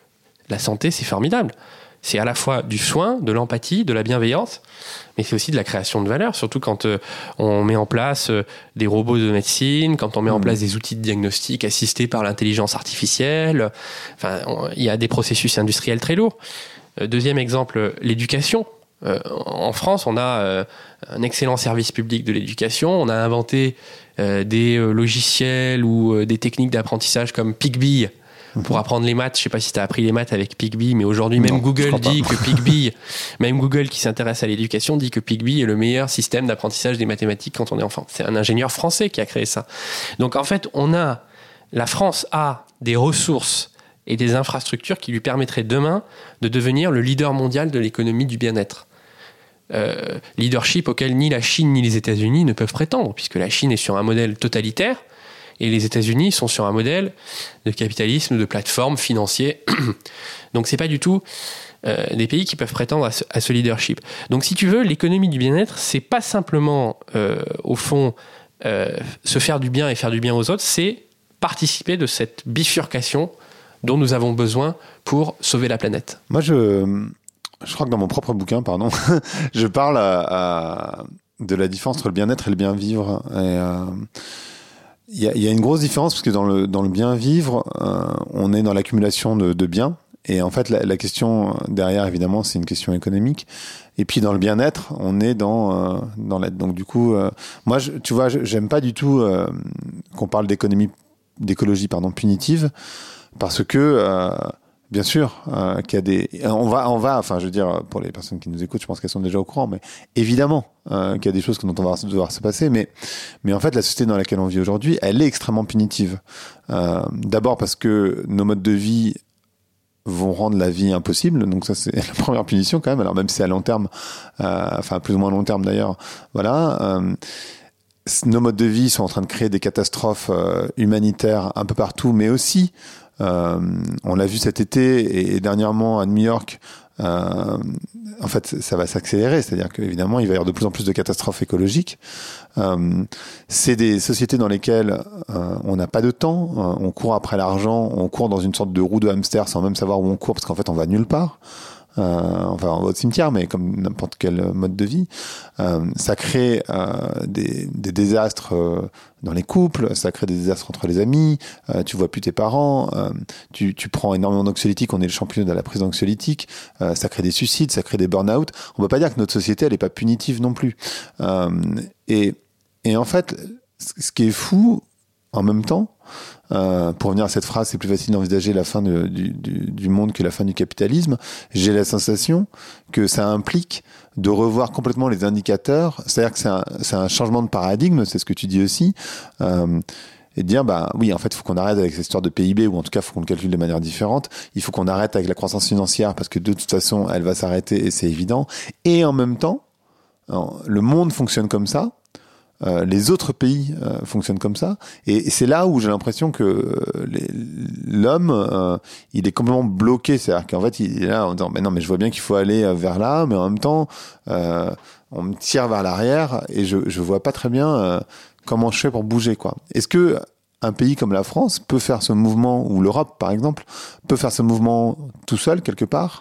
Speaker 2: c'est formidable. C'est à la fois du soin, de l'empathie, de la bienveillance, mais c'est aussi de la création de valeur, surtout quand on met en place des robots de médecine, quand on met en place des outils de diagnostic assistés par l'intelligence artificielle. Enfin, il y a des processus industriels très lourds. Deuxième exemple, l'éducation. En France, on a un excellent service public de l'éducation. On a inventé des logiciels ou des techniques d'apprentissage comme Pigby pour apprendre les maths. Je ne sais pas si tu as appris les maths avec Pigby, mais aujourd'hui, même Google dit que Pigby, même Google qui s'intéresse à l'éducation, dit que Pigby est le meilleur système d'apprentissage des mathématiques quand on est enfant. C'est un ingénieur français qui a créé ça. Donc en fait, la France a des ressources et des infrastructures qui lui permettraient demain de devenir le leader mondial de l'économie du bien-être. Leadership auquel ni la Chine ni les États-Unis ne peuvent prétendre, puisque la Chine est sur un modèle totalitaire et les États-Unis sont sur un modèle de capitalisme, de plateforme financier. Donc c'est pas du tout des pays qui peuvent prétendre à ce leadership. Donc si tu veux, l'économie du bien-être, c'est pas simplement au fond se faire du bien et faire du bien aux autres, c'est participer de cette bifurcation dont nous avons besoin pour sauver la planète.
Speaker 1: Moi, je crois que dans mon propre bouquin, je parle de la différence entre le bien-être et le bien-vivre. Il y a une grosse différence parce que dans le bien-vivre, on est dans l'accumulation de biens. Et en fait, la question derrière, évidemment, c'est une question économique. Et puis dans le bien-être, on est dans l'aide. Donc du coup, moi, tu vois, j'aime pas du tout qu'on parle d'écologie punitive, parce que bien sûr qu'il y a des, enfin, je veux dire, pour les personnes qui nous écoutent, je pense qu'elles sont déjà au courant, mais évidemment qu'il y a des choses dont on va devoir se passer, mais en fait, la société dans laquelle on vit aujourd'hui, elle est extrêmement punitive. D'abord parce que nos modes de vie vont rendre la vie impossible, donc ça c'est la première punition quand même, alors même si c'est à long terme, enfin plus ou moins long terme d'ailleurs, voilà. Nos modes de vie sont en train de créer des catastrophes humanitaires un peu partout, mais aussi, on l'a vu cet été et dernièrement à New York, en fait ça va s'accélérer, c'est-à-dire qu'évidemment il va y avoir de plus en plus de catastrophes écologiques. C'est des sociétés dans lesquelles on n'a pas de temps, on court après l'argent, on court dans une sorte de roue de hamster sans même savoir où on court, parce qu'en fait on va nulle part. Enfin, on va au cimetière, mais comme n'importe quel mode de vie. Ça crée des désastres dans les couples, ça crée des désastres entre les amis, tu vois plus tes parents, tu prends énormément d'anxiolytiques, on est le champion de la prise d'anxiolytiques, ça crée des suicides, ça crée des burn-out. On peut pas dire que notre société, elle est pas punitive non plus. Et en fait, ce qui est fou, en même temps, pour revenir à cette phrase, c'est plus facile d'envisager la fin du monde que la fin du capitalisme. J'ai la sensation que ça implique de revoir complètement les indicateurs. C'est-à-dire que c'est un changement de paradigme, c'est ce que tu dis aussi. Et de dire, oui, en fait, il faut qu'on arrête avec cette histoire de PIB, ou en tout cas, il faut qu'on le calcule de manière différente. Il faut qu'on arrête avec la croissance financière, parce que de toute façon, elle va s'arrêter, et c'est évident. Et en même temps, le monde fonctionne comme ça. Les autres pays fonctionnent comme ça, et c'est là où j'ai l'impression que l'homme il est complètement bloqué, c'est-à-dire qu'en fait il est là en disant mais non, mais je vois bien qu'il faut aller vers là, mais en même temps on me tire vers l'arrière et je vois pas très bien comment je fais pour bouger, quoi. Est-ce que un pays comme la France peut faire ce mouvement, ou l'Europe par exemple peut faire ce mouvement tout seul quelque part,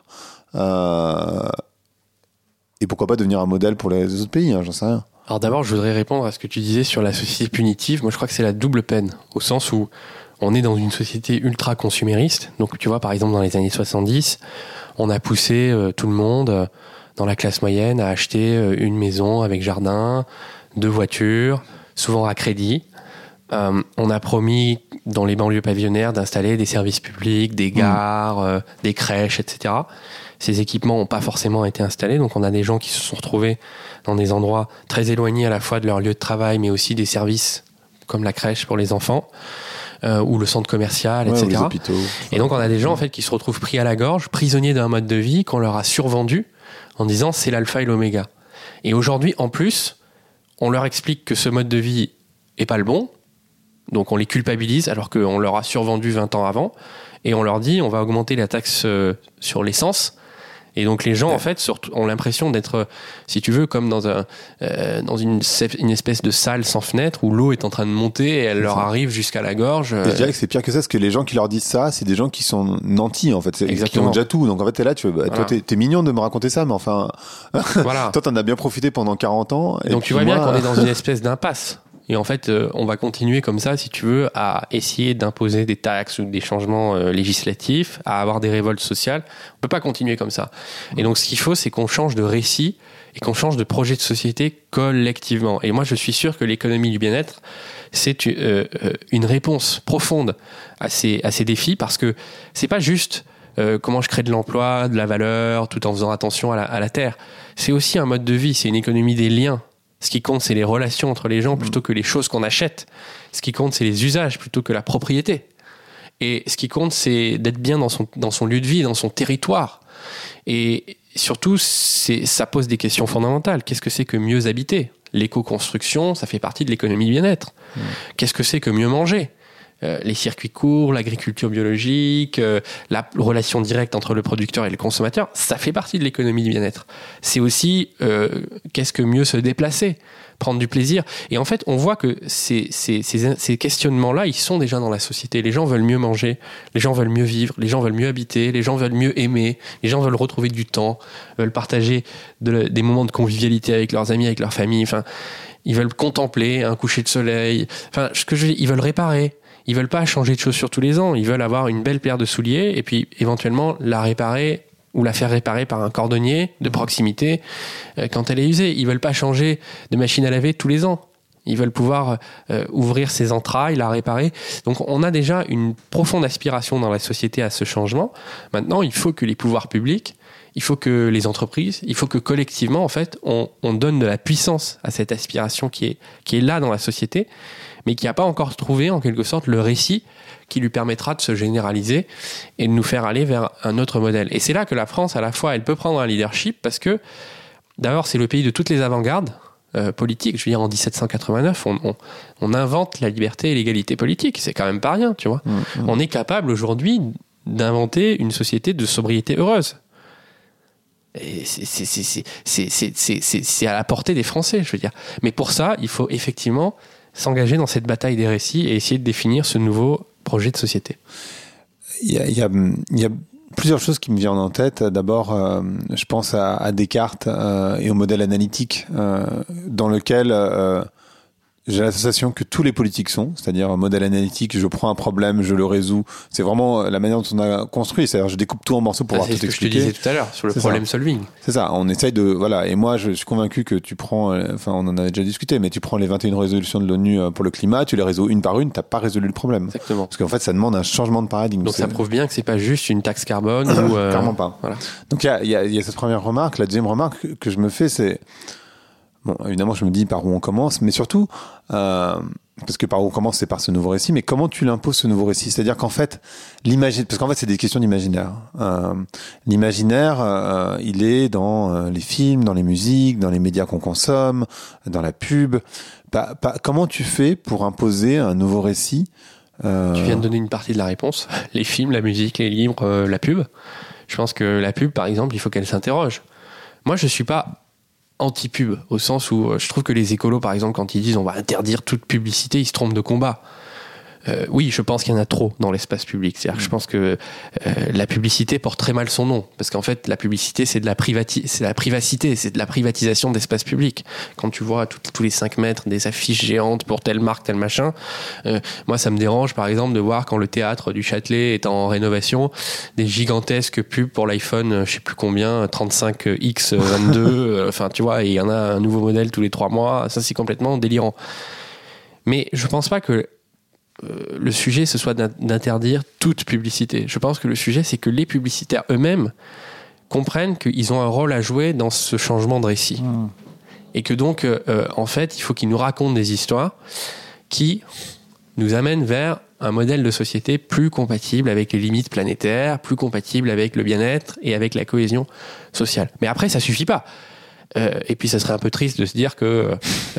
Speaker 1: et pourquoi pas devenir un modèle pour les autres pays, j'en sais rien.
Speaker 2: Alors d'abord, je voudrais répondre à ce que tu disais sur la société punitive. Moi, je crois que c'est la double peine, au sens où on est dans une société ultra consumériste. Donc, tu vois, par exemple, dans les années 70, on a poussé tout le monde dans la classe moyenne à acheter une maison avec jardin, 2 voitures, souvent à crédit. On a promis, dans les banlieues pavillonnaires, d'installer des services publics, des gares, des crèches, etc. Ces équipements n'ont pas forcément été installés, donc on a des gens qui se sont retrouvés dans des endroits très éloignés à la fois de leur lieu de travail, mais aussi des services comme la crèche pour les enfants, ou le centre commercial, etc.
Speaker 1: Ou les hôpitaux.
Speaker 2: Et donc on a des gens en fait qui se retrouvent pris à la gorge, prisonniers d'un mode de vie qu'on leur a survendu en disant c'est l'alpha et l'oméga. Et aujourd'hui, en plus, on leur explique que ce mode de vie est pas le bon, donc on les culpabilise alors qu'on leur a survendu 20 ans avant, et on leur dit on va augmenter la taxe sur l'essence. Et donc les gens en fait ont l'impression d'être, si tu veux, comme dans une espèce de salle sans fenêtre où l'eau est en train de monter et elle leur arrive jusqu'à la gorge.
Speaker 1: Et je dirais que c'est pire que ça, parce que les gens qui leur disent ça, c'est des gens qui sont nantis en fait, qui ont déjà tout. Donc en fait t'es là, toi t'es mignon de me raconter ça, mais enfin, voilà. Toi t'en as bien profité pendant 40 ans.
Speaker 2: Et donc tu vois bien qu'on est dans une espèce d'impasse. Et en fait, on va continuer comme ça, si tu veux, à essayer d'imposer des taxes ou des changements législatifs, à avoir des révoltes sociales. On peut pas continuer comme ça. Et donc, ce qu'il faut, c'est qu'on change de récit et qu'on change de projet de société collectivement. Et moi, je suis sûr que l'économie du bien-être, c'est une réponse profonde à ces défis, parce que c'est pas juste comment je crée de l'emploi, de la valeur, tout en faisant attention à la terre. C'est aussi un mode de vie, c'est une économie des liens. Ce qui compte, c'est les relations entre les gens plutôt que les choses qu'on achète. Ce qui compte, c'est les usages plutôt que la propriété. Et ce qui compte, c'est d'être bien dans son lieu de vie, dans son territoire. Et surtout, ça pose des questions fondamentales. Qu'est-ce que c'est que mieux habiter ? L'éco-construction, ça fait partie de l'économie du bien-être. Qu'est-ce que c'est que mieux manger ? Les circuits courts, l'agriculture biologique, la relation directe entre le producteur et le consommateur, ça fait partie de l'économie du bien-être. C'est aussi qu'est-ce que mieux se déplacer, prendre du plaisir. Et en fait, on voit que ces questionnements-là, ils sont déjà dans la société. Les gens veulent mieux manger, les gens veulent mieux vivre, les gens veulent mieux habiter, les gens veulent mieux aimer, les gens veulent retrouver du temps, veulent partager des moments de convivialité avec leurs amis, avec leur famille. Enfin, ils veulent contempler un coucher de soleil. Enfin, ils veulent réparer. Ils veulent pas changer de chaussures tous les ans. Ils veulent avoir une belle paire de souliers et puis éventuellement la réparer ou la faire réparer par un cordonnier de proximité quand elle est usée. Ils veulent pas changer de machine à laver tous les ans. Ils veulent pouvoir ouvrir ses entrailles, la réparer. Donc on a déjà une profonde aspiration dans la société à ce changement. Maintenant, il faut que les pouvoirs publics, il faut que les entreprises, il faut que collectivement, en fait, on donne de la puissance à cette aspiration qui est là dans la société, mais qui n'a pas encore trouvé, en quelque sorte, le récit qui lui permettra de se généraliser et de nous faire aller vers un autre modèle. Et c'est là que la France, à la fois, elle peut prendre un leadership parce que, d'abord, c'est le pays de toutes les avant-gardes politiques. Je veux dire, en 1789, on invente la liberté et l'égalité politique. C'est quand même pas rien, tu vois. On est capable, aujourd'hui, d'inventer une société de sobriété heureuse. Et c'est à la portée des Français, je veux dire. Mais pour ça, il faut effectivement s'engager dans cette bataille des récits et essayer de définir ce nouveau projet de société.
Speaker 1: Il y a plusieurs choses qui me viennent en tête. D'abord, je pense à Descartes et au modèle analytique dans lequel j'ai l'association que tous les politiques sont, c'est-à-dire un modèle analytique, je prends un problème, je le résous. C'est vraiment la manière dont on a construit, c'est-à-dire je découpe tout en morceaux pour pouvoir tout expliquer.
Speaker 2: C'est ce que je te disais tout à l'heure sur le problem solving.
Speaker 1: C'est ça, on essaye de... Voilà, et moi je suis convaincu que tu prends, enfin on en avait déjà discuté, mais tu prends les 21 résolutions de l'ONU pour le climat, tu les résous une par une, t'as pas résolu le problème.
Speaker 2: Exactement.
Speaker 1: Parce qu'en fait ça demande un changement de paradigme.
Speaker 2: Donc ça prouve bien que c'est pas juste une taxe carbone ou...
Speaker 1: Clairement pas.
Speaker 2: Voilà.
Speaker 1: Donc il y a cette première remarque. La deuxième remarque que je me fais, c'est... Bon, évidemment, je me dis par où on commence, mais surtout, parce que par où on commence, c'est par ce nouveau récit, mais comment tu l'imposes ce nouveau récit ? C'est-à-dire qu'en fait, parce qu'en fait, c'est des questions d'imaginaire. L'imaginaire, il est dans les films, dans les musiques, dans les médias qu'on consomme, dans la pub. Comment tu fais pour imposer un nouveau récit ?
Speaker 2: Tu viens de donner une partie de la réponse. Les films, la musique, les livres, la pub. Je pense que la pub, par exemple, il faut qu'elle s'interroge. Moi, je suis pas anti-pub, au sens où je trouve que les écolos, par exemple, quand ils disent on va interdire toute publicité, ils se trompent de combat. Oui, je pense qu'il y en a trop dans l'espace public. C'est-à-dire que je pense que la publicité porte très mal son nom, parce qu'en fait, la publicité, c'est de la privacité, c'est de la privatisation d'espace public. Quand tu vois tous les 5 mètres des affiches géantes pour telle marque, tel machin, moi, ça me dérange, par exemple, de voir quand le théâtre du Châtelet est en rénovation, des gigantesques pubs pour l'iPhone, je sais plus combien, 35X22, enfin, tu vois, et il y en a un nouveau modèle tous les 3 mois. Ça, c'est complètement délirant. Mais je pense pas que le sujet ce soit d'interdire toute publicité. Je pense que le sujet, c'est que les publicitaires eux-mêmes comprennent qu'ils ont un rôle à jouer dans ce changement de récit. Et que donc, en fait, il faut qu'ils nous racontent des histoires qui nous amènent vers un modèle de société plus compatible avec les limites planétaires, plus compatible avec le bien-être et avec la cohésion sociale. Mais après, ça suffit pas. Et puis, ça serait un peu triste de se dire que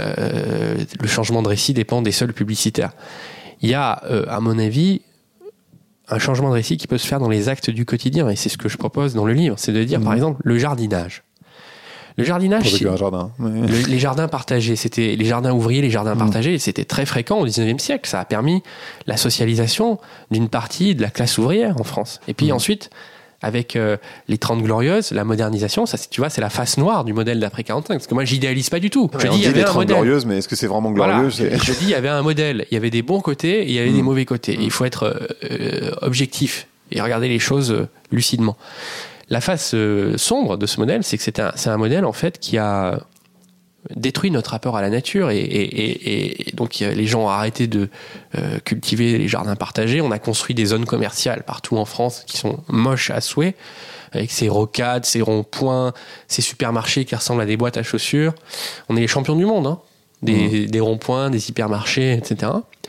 Speaker 2: le changement de récit dépend des seuls publicitaires. Il y a, à mon avis, un changement de récit qui peut se faire dans les actes du quotidien. Et c'est ce que je propose dans le livre. C'est de dire, par exemple, le jardinage. Le jardinage, les jardins partagés, c'était les jardins ouvriers, les jardins partagés, c'était très fréquent au 19e siècle. Ça a permis la socialisation d'une partie de la classe ouvrière en France. Et puis ensuite, avec les 30 Glorieuses, la modernisation, ça, tu vois, c'est la face noire du modèle d'après 45. Parce que moi, j'idéalise pas du tout.
Speaker 1: Je dis, il y avait un modèle. Glorieuses, mais est-ce que c'est vraiment glorieux?
Speaker 2: Voilà. Je dis, il y avait un modèle. Il y avait des bons côtés et il y avait des mauvais côtés. Et il faut être objectif et regarder les choses lucidement. La face sombre de ce modèle, c'est que c'est un modèle, en fait, qui a détruit notre rapport à la nature et donc les gens ont arrêté de cultiver les jardins partagés. On a construit des zones commerciales partout en France qui sont moches à souhait, avec ces rocades, ces ronds-points, ces supermarchés qui ressemblent à des boîtes à chaussures. On est les champions du monde, hein, des ronds-points, des hypermarchés, etc.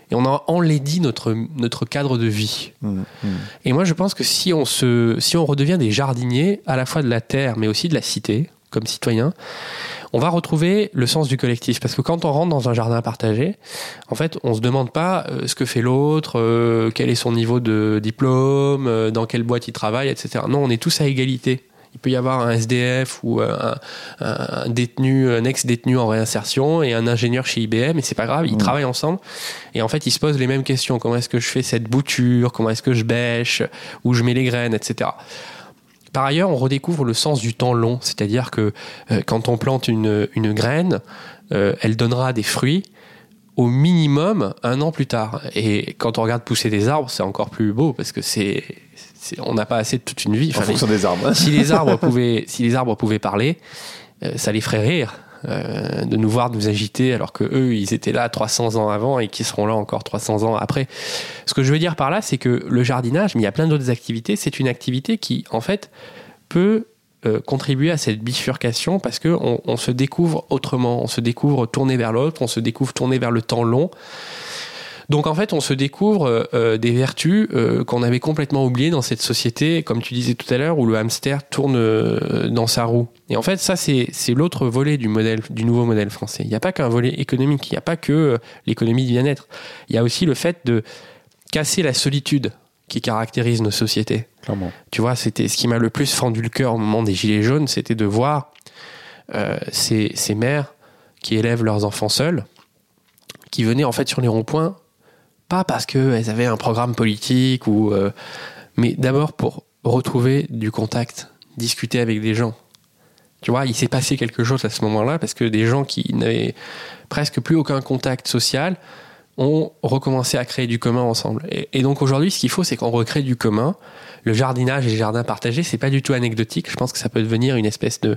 Speaker 2: Et on a enlaidi notre cadre de vie. Et moi, je pense que si on redevient des jardiniers, à la fois de la terre, mais aussi de la cité, comme citoyens, on va retrouver le sens du collectif. Parce que quand on rentre dans un jardin partagé, en fait, on se demande pas ce que fait l'autre, quel est son niveau de diplôme, dans quelle boîte il travaille, etc. Non, on est tous à égalité. Il peut y avoir un SDF ou un détenu, un ex-détenu en réinsertion et un ingénieur chez IBM, et c'est pas grave, ils travaillent ensemble. Et en fait, ils se posent les mêmes questions. Comment est-ce que je fais cette bouture? Comment est-ce que je bêche? Où je mets les graines, etc. Par ailleurs, on redécouvre le sens du temps long. C'est-à-dire que quand on plante une graine, elle donnera des fruits au minimum 1 an plus tard. Et quand on regarde pousser des arbres, c'est encore plus beau parce que on n'a pas assez de toute une vie.
Speaker 1: En fonction des arbres.
Speaker 2: Si les arbres pouvaient parler, ça les ferait rire de nous voir nous agiter alors que eux, ils étaient là 300 ans avant et qu'ils seront là encore 300 ans après. Ce que je veux dire par là, c'est que le jardinage, mais il y a plein d'autres activités, c'est une activité qui, en fait, peut contribuer à cette bifurcation parce qu'on se découvre autrement, on se découvre tourné vers l'autre, on se découvre tourné vers le temps long. Donc en fait, on se découvre des vertus qu'on avait complètement oubliées dans cette société, comme tu disais tout à l'heure, où le hamster tourne dans sa roue. Et en fait, ça, c'est l'autre volet du nouveau modèle français. Il n'y a pas qu'un volet économique, il n'y a pas que l'économie du bien-être. Il y a aussi le fait de casser la solitude qui caractérise nos sociétés.
Speaker 1: Clairement.
Speaker 2: Tu vois, c'était ce qui m'a le plus fendu le cœur au moment des Gilets jaunes, c'était de voir ces mères qui élèvent leurs enfants seuls, qui venaient en fait sur les ronds-points, pas parce qu'elles avaient un programme politique, mais d'abord pour retrouver du contact, discuter avec des gens. Tu vois, il s'est passé quelque chose à ce moment-là, parce que des gens qui n'avaient presque plus aucun contact social ont recommencé à créer du commun ensemble. Et donc aujourd'hui, ce qu'il faut, c'est qu'on recrée du commun. Le jardinage et les jardins partagés, c'est pas du tout anecdotique. Je pense que ça peut devenir une espèce de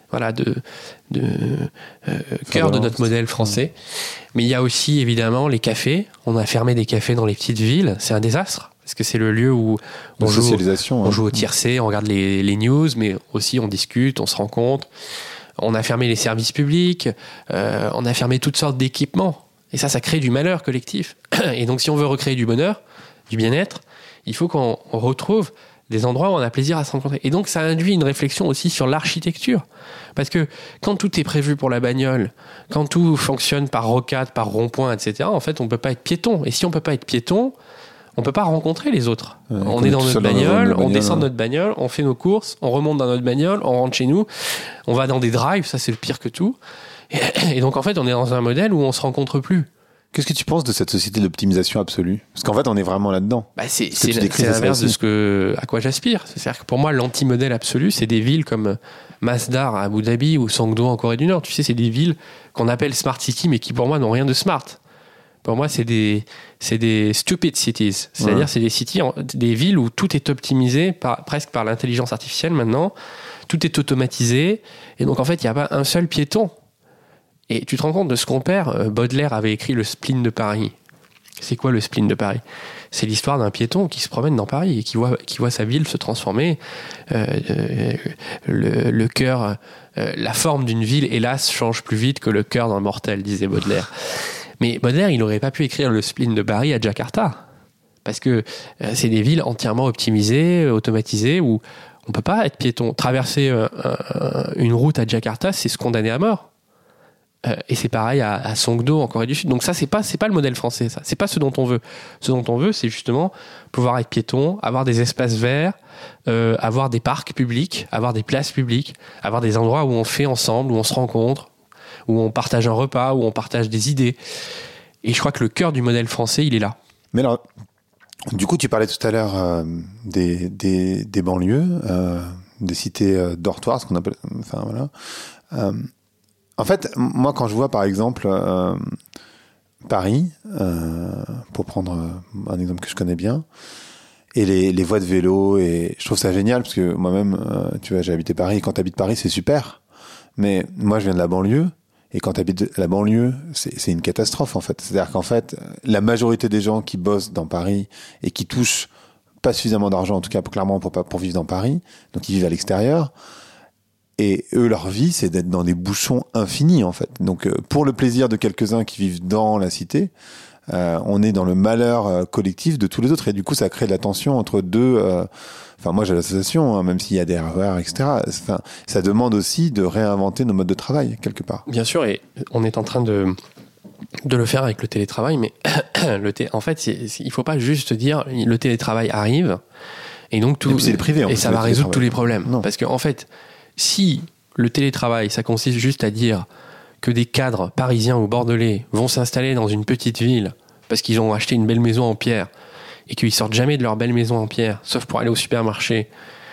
Speaker 2: cœur de notre modèle français. Mais il y a aussi évidemment les cafés. On a fermé des cafés dans les petites villes. C'est un désastre parce que c'est le lieu où on joue au tiercé, on regarde les news, mais aussi on discute, on se rencontre. On a fermé les services publics, on a fermé toutes sortes d'équipements. Et ça crée du malheur collectif. Et donc si on veut recréer du bonheur, du bien-être, il faut qu'on retrouve des endroits où on a plaisir à se rencontrer. Et donc ça induit une réflexion aussi sur l'architecture. Parce que quand tout est prévu pour la bagnole, quand tout fonctionne par rocade, par rond-point, etc., en fait, on ne peut pas être piéton. Et si on ne peut pas être piéton, on ne peut pas rencontrer les autres. Ouais, on est dans notre bagnole, on descend de notre bagnole, on fait nos courses, on remonte dans notre bagnole, on rentre chez nous, on va dans des drives, ça c'est le pire que tout. Et donc en fait, on est dans un modèle où on ne se rencontre plus.
Speaker 1: Qu'est-ce que tu penses de cette société d'optimisation absolue? Parce qu'en fait, on est vraiment là-dedans.
Speaker 2: C'est l'inverse de à quoi j'aspire. C'est-à-dire que pour moi, l'anti-modèle absolu, c'est des villes comme Masdar à Abu Dhabi ou Songdo en Corée du Nord. Tu sais, c'est des villes qu'on appelle smart city, mais qui pour moi n'ont rien de smart. Pour moi, c'est des stupid cities. C'est-à-dire, c'est des villes où tout est optimisé presque par l'intelligence artificielle maintenant. Tout est automatisé. Et donc, en fait, il n'y a pas un seul piéton. Et tu te rends compte de ce qu'on perd. Baudelaire avait écrit le spleen de Paris. C'est quoi le spleen de Paris? C'est l'histoire d'un piéton qui se promène dans Paris et qui voit sa ville se transformer. Le cœur, la forme d'une ville, hélas, change plus vite que le cœur d'un mortel, disait Baudelaire. Mais Baudelaire, il n'aurait pas pu écrire le spleen de Paris à Jakarta. Parce que c'est des villes entièrement optimisées, automatisées, où on ne peut pas être piéton. Traverser une route à Jakarta, c'est se condamner à mort. Et c'est pareil à Songdo en Corée du Sud. Donc ça, c'est pas le modèle français. Ça, c'est pas ce dont on veut. Ce dont on veut, c'est justement pouvoir être piéton, avoir des espaces verts, avoir des parcs publics, avoir des places publiques, avoir des endroits où on fait ensemble, où on se rencontre, où on partage un repas, où on partage des idées. Et je crois que le cœur du modèle français, il est là.
Speaker 1: Mais alors, du coup, tu parlais tout à l'heure des banlieues, des cités dortoirs, ce qu'on appelle. Enfin voilà. En fait, moi, quand je vois, par exemple, Paris, pour prendre un exemple que je connais bien, et les voies de vélo, et je trouve ça génial, parce que moi-même, tu vois, j'ai habité Paris, et quand tu habites Paris, c'est super. Mais moi, je viens de la banlieue, et quand tu habites la banlieue, c'est une catastrophe, en fait. C'est-à-dire qu'en fait, la majorité des gens qui bossent dans Paris, et qui touchent pas suffisamment d'argent, en tout cas, clairement, pour vivre dans Paris, donc ils vivent à l'extérieur. Et eux, leur vie, c'est d'être dans des bouchons infinis, en fait. Donc, pour le plaisir de quelques-uns qui vivent dans la cité, on est dans le malheur collectif de tous les autres. Et du coup, ça crée de la tension entre deux... Enfin, moi, j'ai l'association, hein, même s'il y a des RER, etc. Enfin, ça demande aussi de réinventer nos modes de travail, quelque part.
Speaker 2: Bien sûr, et on est en train de le faire avec le télétravail, mais en fait, il faut pas juste dire le télétravail arrive, et donc tout...
Speaker 1: Et puis c'est le privé,
Speaker 2: et ça va résoudre tous les problèmes. Non. Parce qu'en fait, si le télétravail, ça consiste juste à dire que des cadres parisiens ou bordelais vont s'installer dans une petite ville parce qu'ils ont acheté une belle maison en pierre, et qu'ils sortent jamais de leur belle maison en pierre, sauf pour aller au supermarché,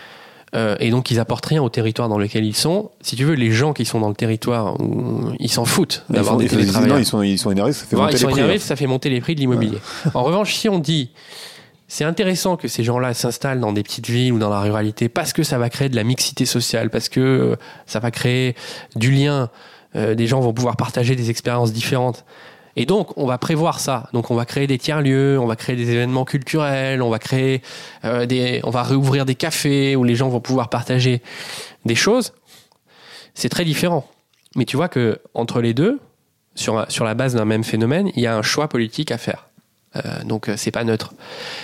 Speaker 2: et donc ils apportent rien au territoire dans lequel ils sont. Si tu veux, les gens qui sont dans le territoire, ils s'en foutent d'avoir des télétravailleurs.
Speaker 1: Ils sont énervés, ça fait monter les prix.
Speaker 2: Énervés, ça fait monter les prix de l'immobilier. Ouais. En revanche, si on dit, c'est intéressant que ces gens-là s'installent dans des petites villes ou dans la ruralité, parce que ça va créer de la mixité sociale, parce que ça va créer du lien, des gens vont pouvoir partager des expériences différentes. Et donc, on va prévoir ça. Donc, on va créer des tiers-lieux, on va créer des événements culturels, on va créer on va réouvrir des cafés où les gens vont pouvoir partager des choses. C'est très différent. Mais tu vois que entre les deux, sur la base d'un même phénomène, il y a un choix politique à faire. Donc, c'est pas neutre.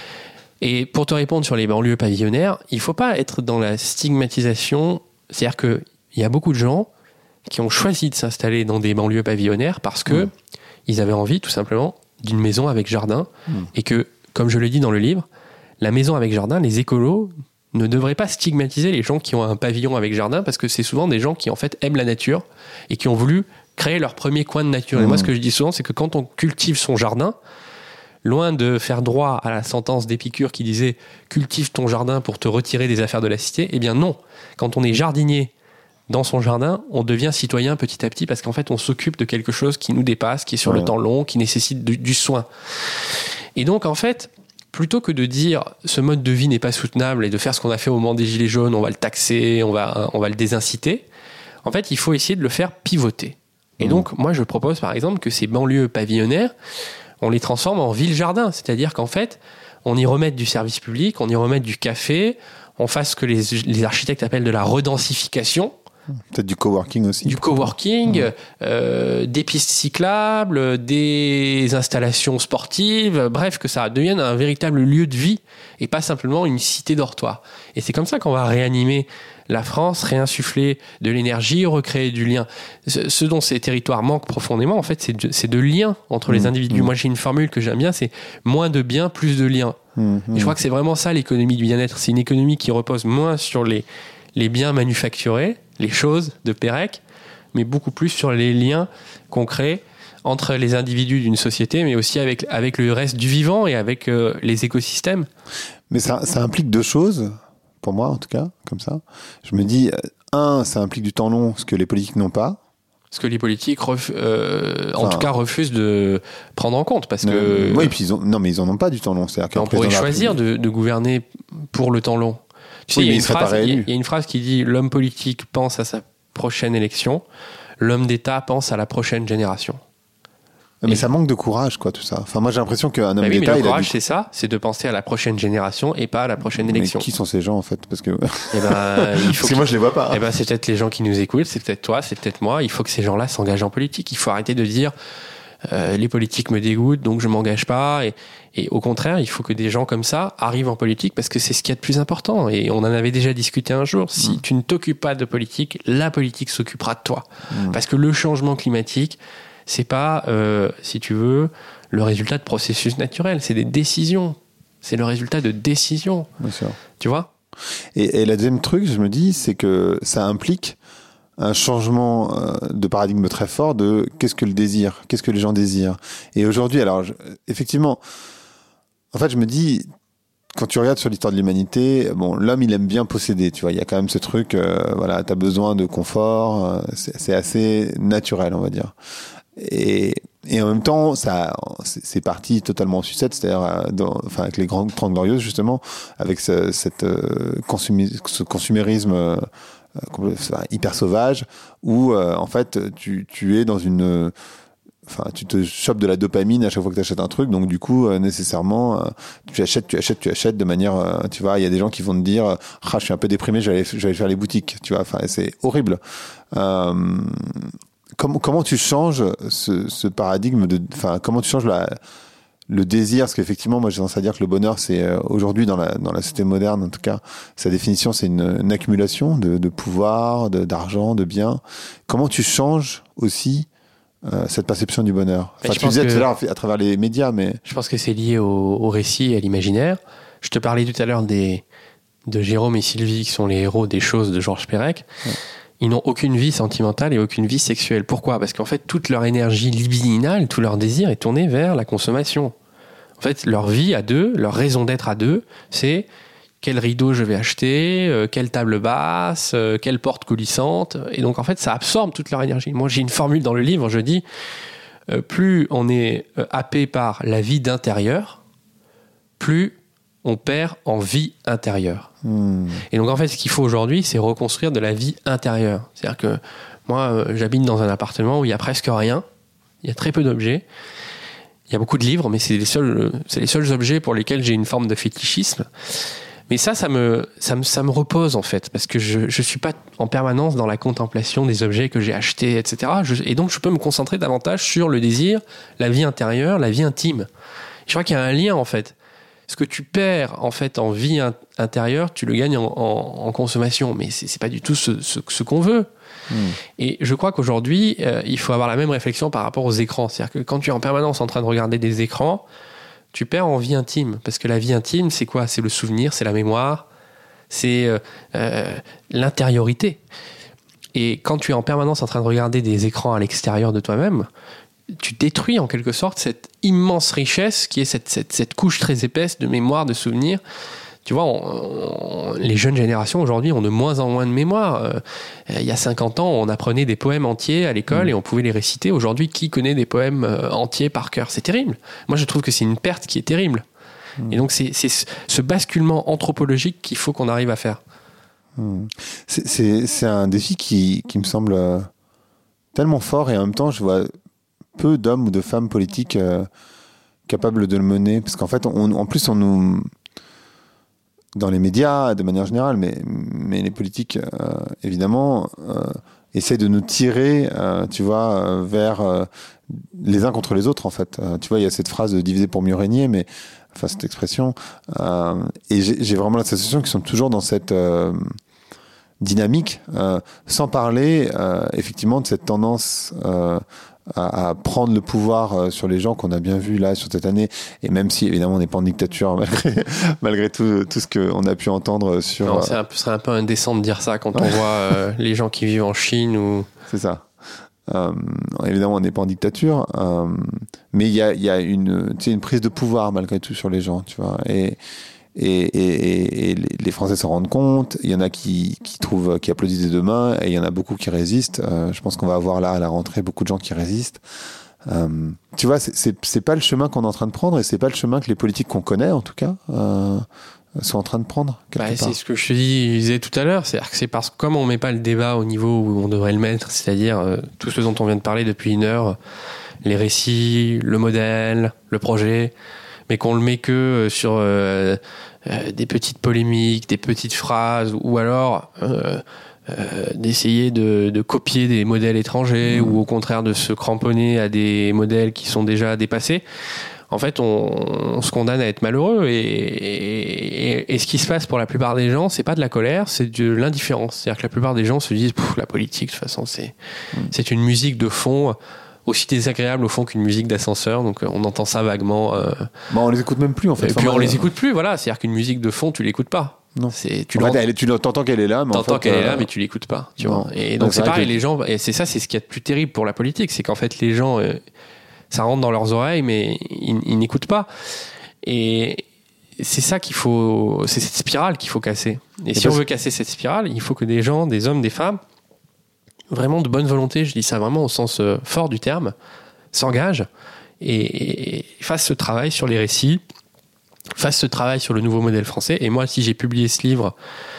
Speaker 2: Et pour te répondre sur les banlieues pavillonnaires, il faut pas être dans la stigmatisation. C'est-à-dire que il y a beaucoup de gens qui ont choisi de s'installer dans des banlieues pavillonnaires parce que ils avaient envie, tout simplement, d'une maison avec jardin. Et que, comme je le dis dans le livre, la maison avec jardin, les écolos ne devraient pas stigmatiser les gens qui ont un pavillon avec jardin, parce que c'est souvent des gens qui, en fait, aiment la nature et qui ont voulu créer leur premier coin de nature. Et moi, ce que je dis souvent, c'est que quand on cultive son jardin, loin de faire droit à la sentence d'Épicure qui disait « cultive ton jardin pour te retirer des affaires de la cité », eh bien non. Quand on est jardinier dans son jardin, on devient citoyen petit à petit parce qu'en fait, on s'occupe de quelque chose qui nous dépasse, qui est sur le temps long, qui nécessite du soin. Et donc, en fait, plutôt que de dire ce mode de vie n'est pas soutenable et de faire ce qu'on a fait au moment des Gilets jaunes, on va le taxer, on va le désinciter, en fait, il faut essayer de le faire pivoter. Et donc, moi, je propose, par exemple, que ces banlieues pavillonnaires, on les transforme en ville-jardin. C'est-à-dire qu'en fait, on y remette du service public, on y remette du café, on fasse ce que les architectes appellent de la redensification.
Speaker 1: Peut-être du coworking aussi.
Speaker 2: Du coworking, des pistes cyclables, des installations sportives, bref, que ça devienne un véritable lieu de vie et pas simplement une cité dortoir. Et c'est comme ça qu'on va réanimer la France, réinsuffler de l'énergie, recréer du lien. Ce dont ces territoires manquent profondément, en fait, c'est de liens entre les individus. Moi, j'ai une formule que j'aime bien, c'est moins de biens, plus de liens. Et je crois que c'est vraiment ça l'économie du bien-être. C'est une économie qui repose moins sur les biens manufacturés, les choses de Pérec, mais beaucoup plus sur les liens qu'on crée entre les individus d'une société, mais aussi avec le reste du vivant et avec les écosystèmes.
Speaker 1: Mais ça implique deux choses, pour moi en tout cas, comme ça. Je me dis, ça implique du temps long, ce que les politiques n'ont pas.
Speaker 2: Ce que les politiques, en tout cas, refusent de prendre en compte. Parce que,
Speaker 1: oui, puis ils en ont pas du temps long.
Speaker 2: On pourrait choisir de gouverner pour le temps long. Tu sais, il y a une phrase qui dit « L'homme politique pense à sa prochaine élection, l'homme d'État pense à la prochaine génération ».
Speaker 1: Mais ça manque de courage, quoi, tout ça. Enfin, moi, j'ai l'impression qu'un homme d'État...
Speaker 2: Mais le courage, c'est ça, c'est de penser à la prochaine génération et pas à la prochaine élection.
Speaker 1: Mais qui sont ces gens, en fait? Parce que...
Speaker 2: Parce
Speaker 1: que moi, je les vois pas.
Speaker 2: C'est peut-être les gens qui nous écoutent, c'est peut-être toi, c'est peut-être moi. Il faut que ces gens-là s'engagent en politique. Il faut arrêter de dire les politiques me dégoûtent, donc je m'engage pas. Et au contraire, il faut que des gens comme ça arrivent en politique parce que c'est ce qu'il y a de plus important. Et on en avait déjà discuté un jour. Si tu ne t'occupes pas de politique, la politique s'occupera de toi. Parce que le changement climatique, c'est pas, si tu veux, le résultat de processus naturels. C'est des décisions. C'est le résultat de décisions.
Speaker 1: Bien sûr.
Speaker 2: Tu vois ?
Speaker 1: Et la deuxième truc, je me dis, c'est que ça implique un changement de paradigme très fort de qu'est-ce que le désir, qu'est-ce que les gens désirent. Et aujourd'hui, alors, effectivement, en fait, je me dis, quand tu regardes sur l'histoire de l'humanité, bon, l'homme, il aime bien posséder, tu vois. Il y a quand même ce truc, voilà, t'as besoin de confort, c'est assez naturel, on va dire. Et en même temps, c'est parti totalement en sucette, c'est-à-dire, avec les grandes 30 glorieuses, justement, avec ce consumérisme hyper sauvage, où, en fait, tu es dans une... Enfin, tu te chopes de la dopamine à chaque fois que tu achètes un truc, donc du coup, nécessairement, tu achètes de manière, tu vois, il y a des gens qui vont te dire, je suis un peu déprimé, je vais aller faire les boutiques, tu vois, enfin, c'est horrible. Comment tu changes ce paradigme comment tu changes le désir, parce qu'effectivement, moi j'ai tendance à dire que le bonheur, c'est aujourd'hui dans la société moderne, en tout cas, sa définition, c'est une accumulation de pouvoir, d'argent, de biens. Comment tu changes aussi cette perception du bonheur? Enfin, tu disais tout à l'heure à travers les médias, mais
Speaker 2: je pense que c'est lié au récit et à l'imaginaire. Je te parlais tout à l'heure de Jérôme et Sylvie, qui sont les héros des choses de Georges Perec. Ouais. Ils n'ont aucune vie sentimentale et aucune vie sexuelle. Pourquoi ? Parce qu'en fait, toute leur énergie libidinale, tout leur désir est tourné vers la consommation. En fait, leur vie à deux, leur raison d'être à deux, c'est quel rideau je vais acheter, quelle table basse, quelle porte coulissante. Et donc, en fait, ça absorbe toute leur énergie. Moi, j'ai une formule dans le livre, je dis, plus on est happé par la vie d'intérieur, plus on perd en vie intérieure. Et donc, en fait, ce qu'il faut aujourd'hui, c'est reconstruire de la vie intérieure. C'est-à-dire que moi, j'habite dans un appartement où il n'y a presque rien. Il y a très peu d'objets. Il y a beaucoup de livres, mais c'est les seuls objets pour lesquels j'ai une forme de fétichisme. Mais ça me repose, en fait, parce que je suis pas en permanence dans la contemplation des objets que j'ai achetés, etc. Et donc, je peux me concentrer davantage sur le désir, la vie intérieure, la vie intime. Je crois qu'il y a un lien, en fait. Ce que tu perds en fait en vie intérieure, tu le gagnes en consommation, mais c'est pas du tout ce qu'on veut. Et je crois qu'aujourd'hui, il faut avoir la même réflexion par rapport aux écrans. C'est-à-dire que quand tu es en permanence en train de regarder des écrans, tu perds en vie intime, parce que la vie intime, c'est quoi ? C'est le souvenir, c'est la mémoire, c'est l'intériorité. Et quand tu es en permanence en train de regarder des écrans à l'extérieur de toi-même, tu détruis en quelque sorte cette immense richesse qui est cette couche très épaisse de mémoire, de souvenirs. Tu vois, les jeunes générations aujourd'hui ont de moins en moins de mémoire. Il y a 50 ans, on apprenait des poèmes entiers à l'école et on pouvait les réciter. Aujourd'hui, qui connaît des poèmes entiers par cœur ? C'est terrible. Moi, je trouve que c'est une perte qui est terrible. Et donc, c'est ce basculement anthropologique qu'il faut qu'on arrive à faire.
Speaker 1: C'est un défi qui me semble tellement fort, et en même temps, je vois peu d'hommes ou de femmes politiques capables de le mener, parce qu'en fait en plus on nous, dans les médias de manière générale, mais les politiques évidemment essayent de nous tirer tu vois vers les uns contre les autres, en fait. Tu vois, il y a cette phrase de diviser pour mieux régner, mais enfin cette expression, et j'ai vraiment la sensation qu'ils sont toujours dans cette dynamique, sans parler effectivement de cette tendance à prendre le pouvoir sur les gens qu'on a bien vu là sur cette année, et même si évidemment on n'est pas en dictature malgré tout ce qu'on a pu entendre sur...
Speaker 2: Non, ce serait un peu indécent de dire ça quand on voit les gens qui vivent en Chine ou...
Speaker 1: C'est ça. Évidemment on n'est pas en dictature, mais il y a une prise de pouvoir malgré tout sur les gens, tu vois, et les Français s'en rendent compte. Il y en a qui applaudissent des deux mains, et il y en a beaucoup qui résistent. Je pense qu'on va avoir là à la rentrée beaucoup de gens qui résistent. Tu vois, c'est pas le chemin qu'on est en train de prendre, et c'est pas le chemin que les politiques qu'on connaît, en tout cas, sont en train de prendre.
Speaker 2: C'est ce que je te disais tout à l'heure, c'est-à-dire que c'est parce que comme on met pas le débat au niveau où on devrait le mettre, c'est-à-dire tout ce dont on vient de parler depuis une heure, les récits, le modèle, le projet, mais qu'on le met que sur des petites polémiques, des petites phrases, ou alors d'essayer de copier des modèles étrangers, ou au contraire de se cramponner à des modèles qui sont déjà dépassés. En fait, on se condamne à être malheureux, et ce qui se passe pour la plupart des gens, c'est pas de la colère, c'est de l'indifférence. C'est-à-dire que la plupart des gens se disent la politique, de toute façon, c'est une musique de fond aussi désagréable au fond qu'une musique d'ascenseur, donc on entend ça vaguement.
Speaker 1: On les écoute même plus, en fait.
Speaker 2: Et puis on les écoute plus, voilà. C'est-à-dire qu'une musique de fond, tu l'écoutes pas.
Speaker 1: Non. Tu t'entends qu'elle est là, mais
Speaker 2: t'entends qu'elle est là, mais tu l'écoutes pas. Tu vois. Et donc c'est pareil, les gens, et c'est ce qu'il y a de plus terrible pour la politique, c'est qu'en fait les gens, ça rentre dans leurs oreilles, mais ils n'écoutent pas. Et c'est ça qu'il faut, c'est cette spirale qu'il faut casser. Et si on veut casser cette spirale, il faut que des gens, des hommes, des femmes, vraiment de bonne volonté, je dis ça vraiment au sens fort du terme, s'engagent et fassent ce travail sur les récits, fassent ce travail sur le nouveau modèle français. Et moi, si j'ai publié ce livre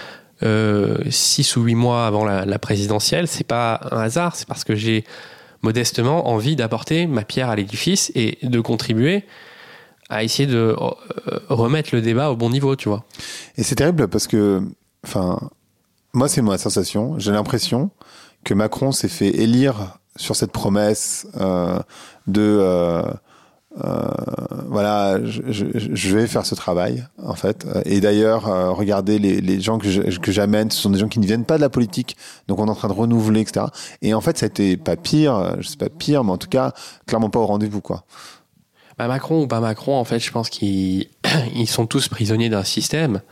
Speaker 2: 6 ou 8 mois avant la présidentielle, c'est pas un hasard, c'est parce que j'ai modestement envie d'apporter ma pierre à l'édifice et de contribuer à essayer de remettre le débat au bon niveau, tu vois.
Speaker 1: Et c'est terrible parce que, moi, c'est ma sensation, j'ai l'impression que Macron s'est fait élire sur cette promesse de voilà, je vais faire ce travail en fait. Et d'ailleurs, regardez les gens que j'amène, ce sont des gens qui ne viennent pas de la politique, donc on est en train de renouveler, etc. Et en fait, ça a été pas pire, je sais pas pire, mais en tout cas, clairement pas au rendez-vous, quoi.
Speaker 2: Bah Macron ou pas Macron, en fait, je pense qu'ils sont tous prisonniers d'un système,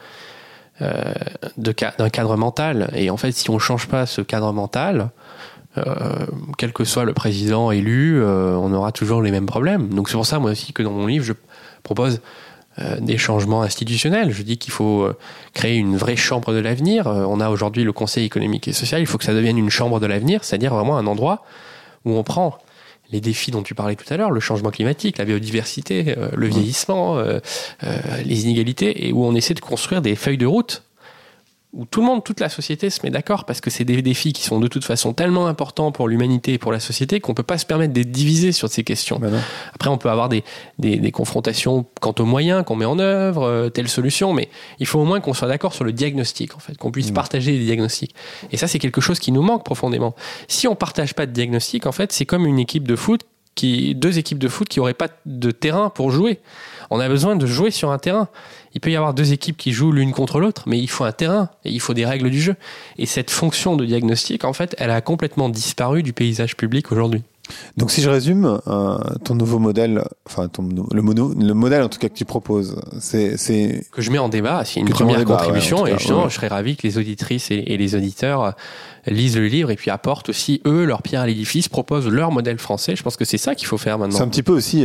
Speaker 2: d'un cadre mental. Et en fait, si on change pas ce cadre mental, quel que soit le président élu, on aura toujours les mêmes problèmes. Donc c'est pour ça, moi aussi, que dans mon livre, je propose des changements institutionnels. Je dis qu'il faut créer une vraie chambre de l'avenir. On a aujourd'hui le Conseil économique et social. Il faut que ça devienne une chambre de l'avenir, c'est-à-dire vraiment un endroit où on prend les défis dont tu parlais tout à l'heure, le changement climatique, la biodiversité, le vieillissement, les inégalités, et où on essaie de construire des feuilles de route où tout le monde, toute la société se met d'accord, parce que c'est des défis qui sont de toute façon tellement importants pour l'humanité et pour la société qu'on ne peut pas se permettre d'être divisé sur ces questions. Après, on peut avoir des confrontations quant aux moyens qu'on met en œuvre, telle solution, mais il faut au moins qu'on soit d'accord sur le diagnostic, en fait, qu'on puisse partager les diagnostics. Et ça, c'est quelque chose qui nous manque profondément. Si on ne partage pas de diagnostic, en fait, c'est comme une équipe de foot deux équipes de foot qui n'auraient pas de terrain pour jouer. On a besoin de jouer sur un terrain. Il peut y avoir deux équipes qui jouent l'une contre l'autre, mais il faut un terrain et il faut des règles du jeu. Et cette fonction de diagnostic, en fait, elle a complètement disparu du paysage public aujourd'hui.
Speaker 1: Donc si je résume, ton nouveau modèle, enfin le modèle en tout cas que tu proposes, c'est
Speaker 2: que je mets en débat, c'est une première contribution, et justement je serais ravi que les auditrices et les auditeurs lisent le livre et puis apportent aussi eux leur pierre à l'édifice, proposent leur modèle français. Je pense que c'est ça qu'il faut faire maintenant.
Speaker 1: C'est un petit peu aussi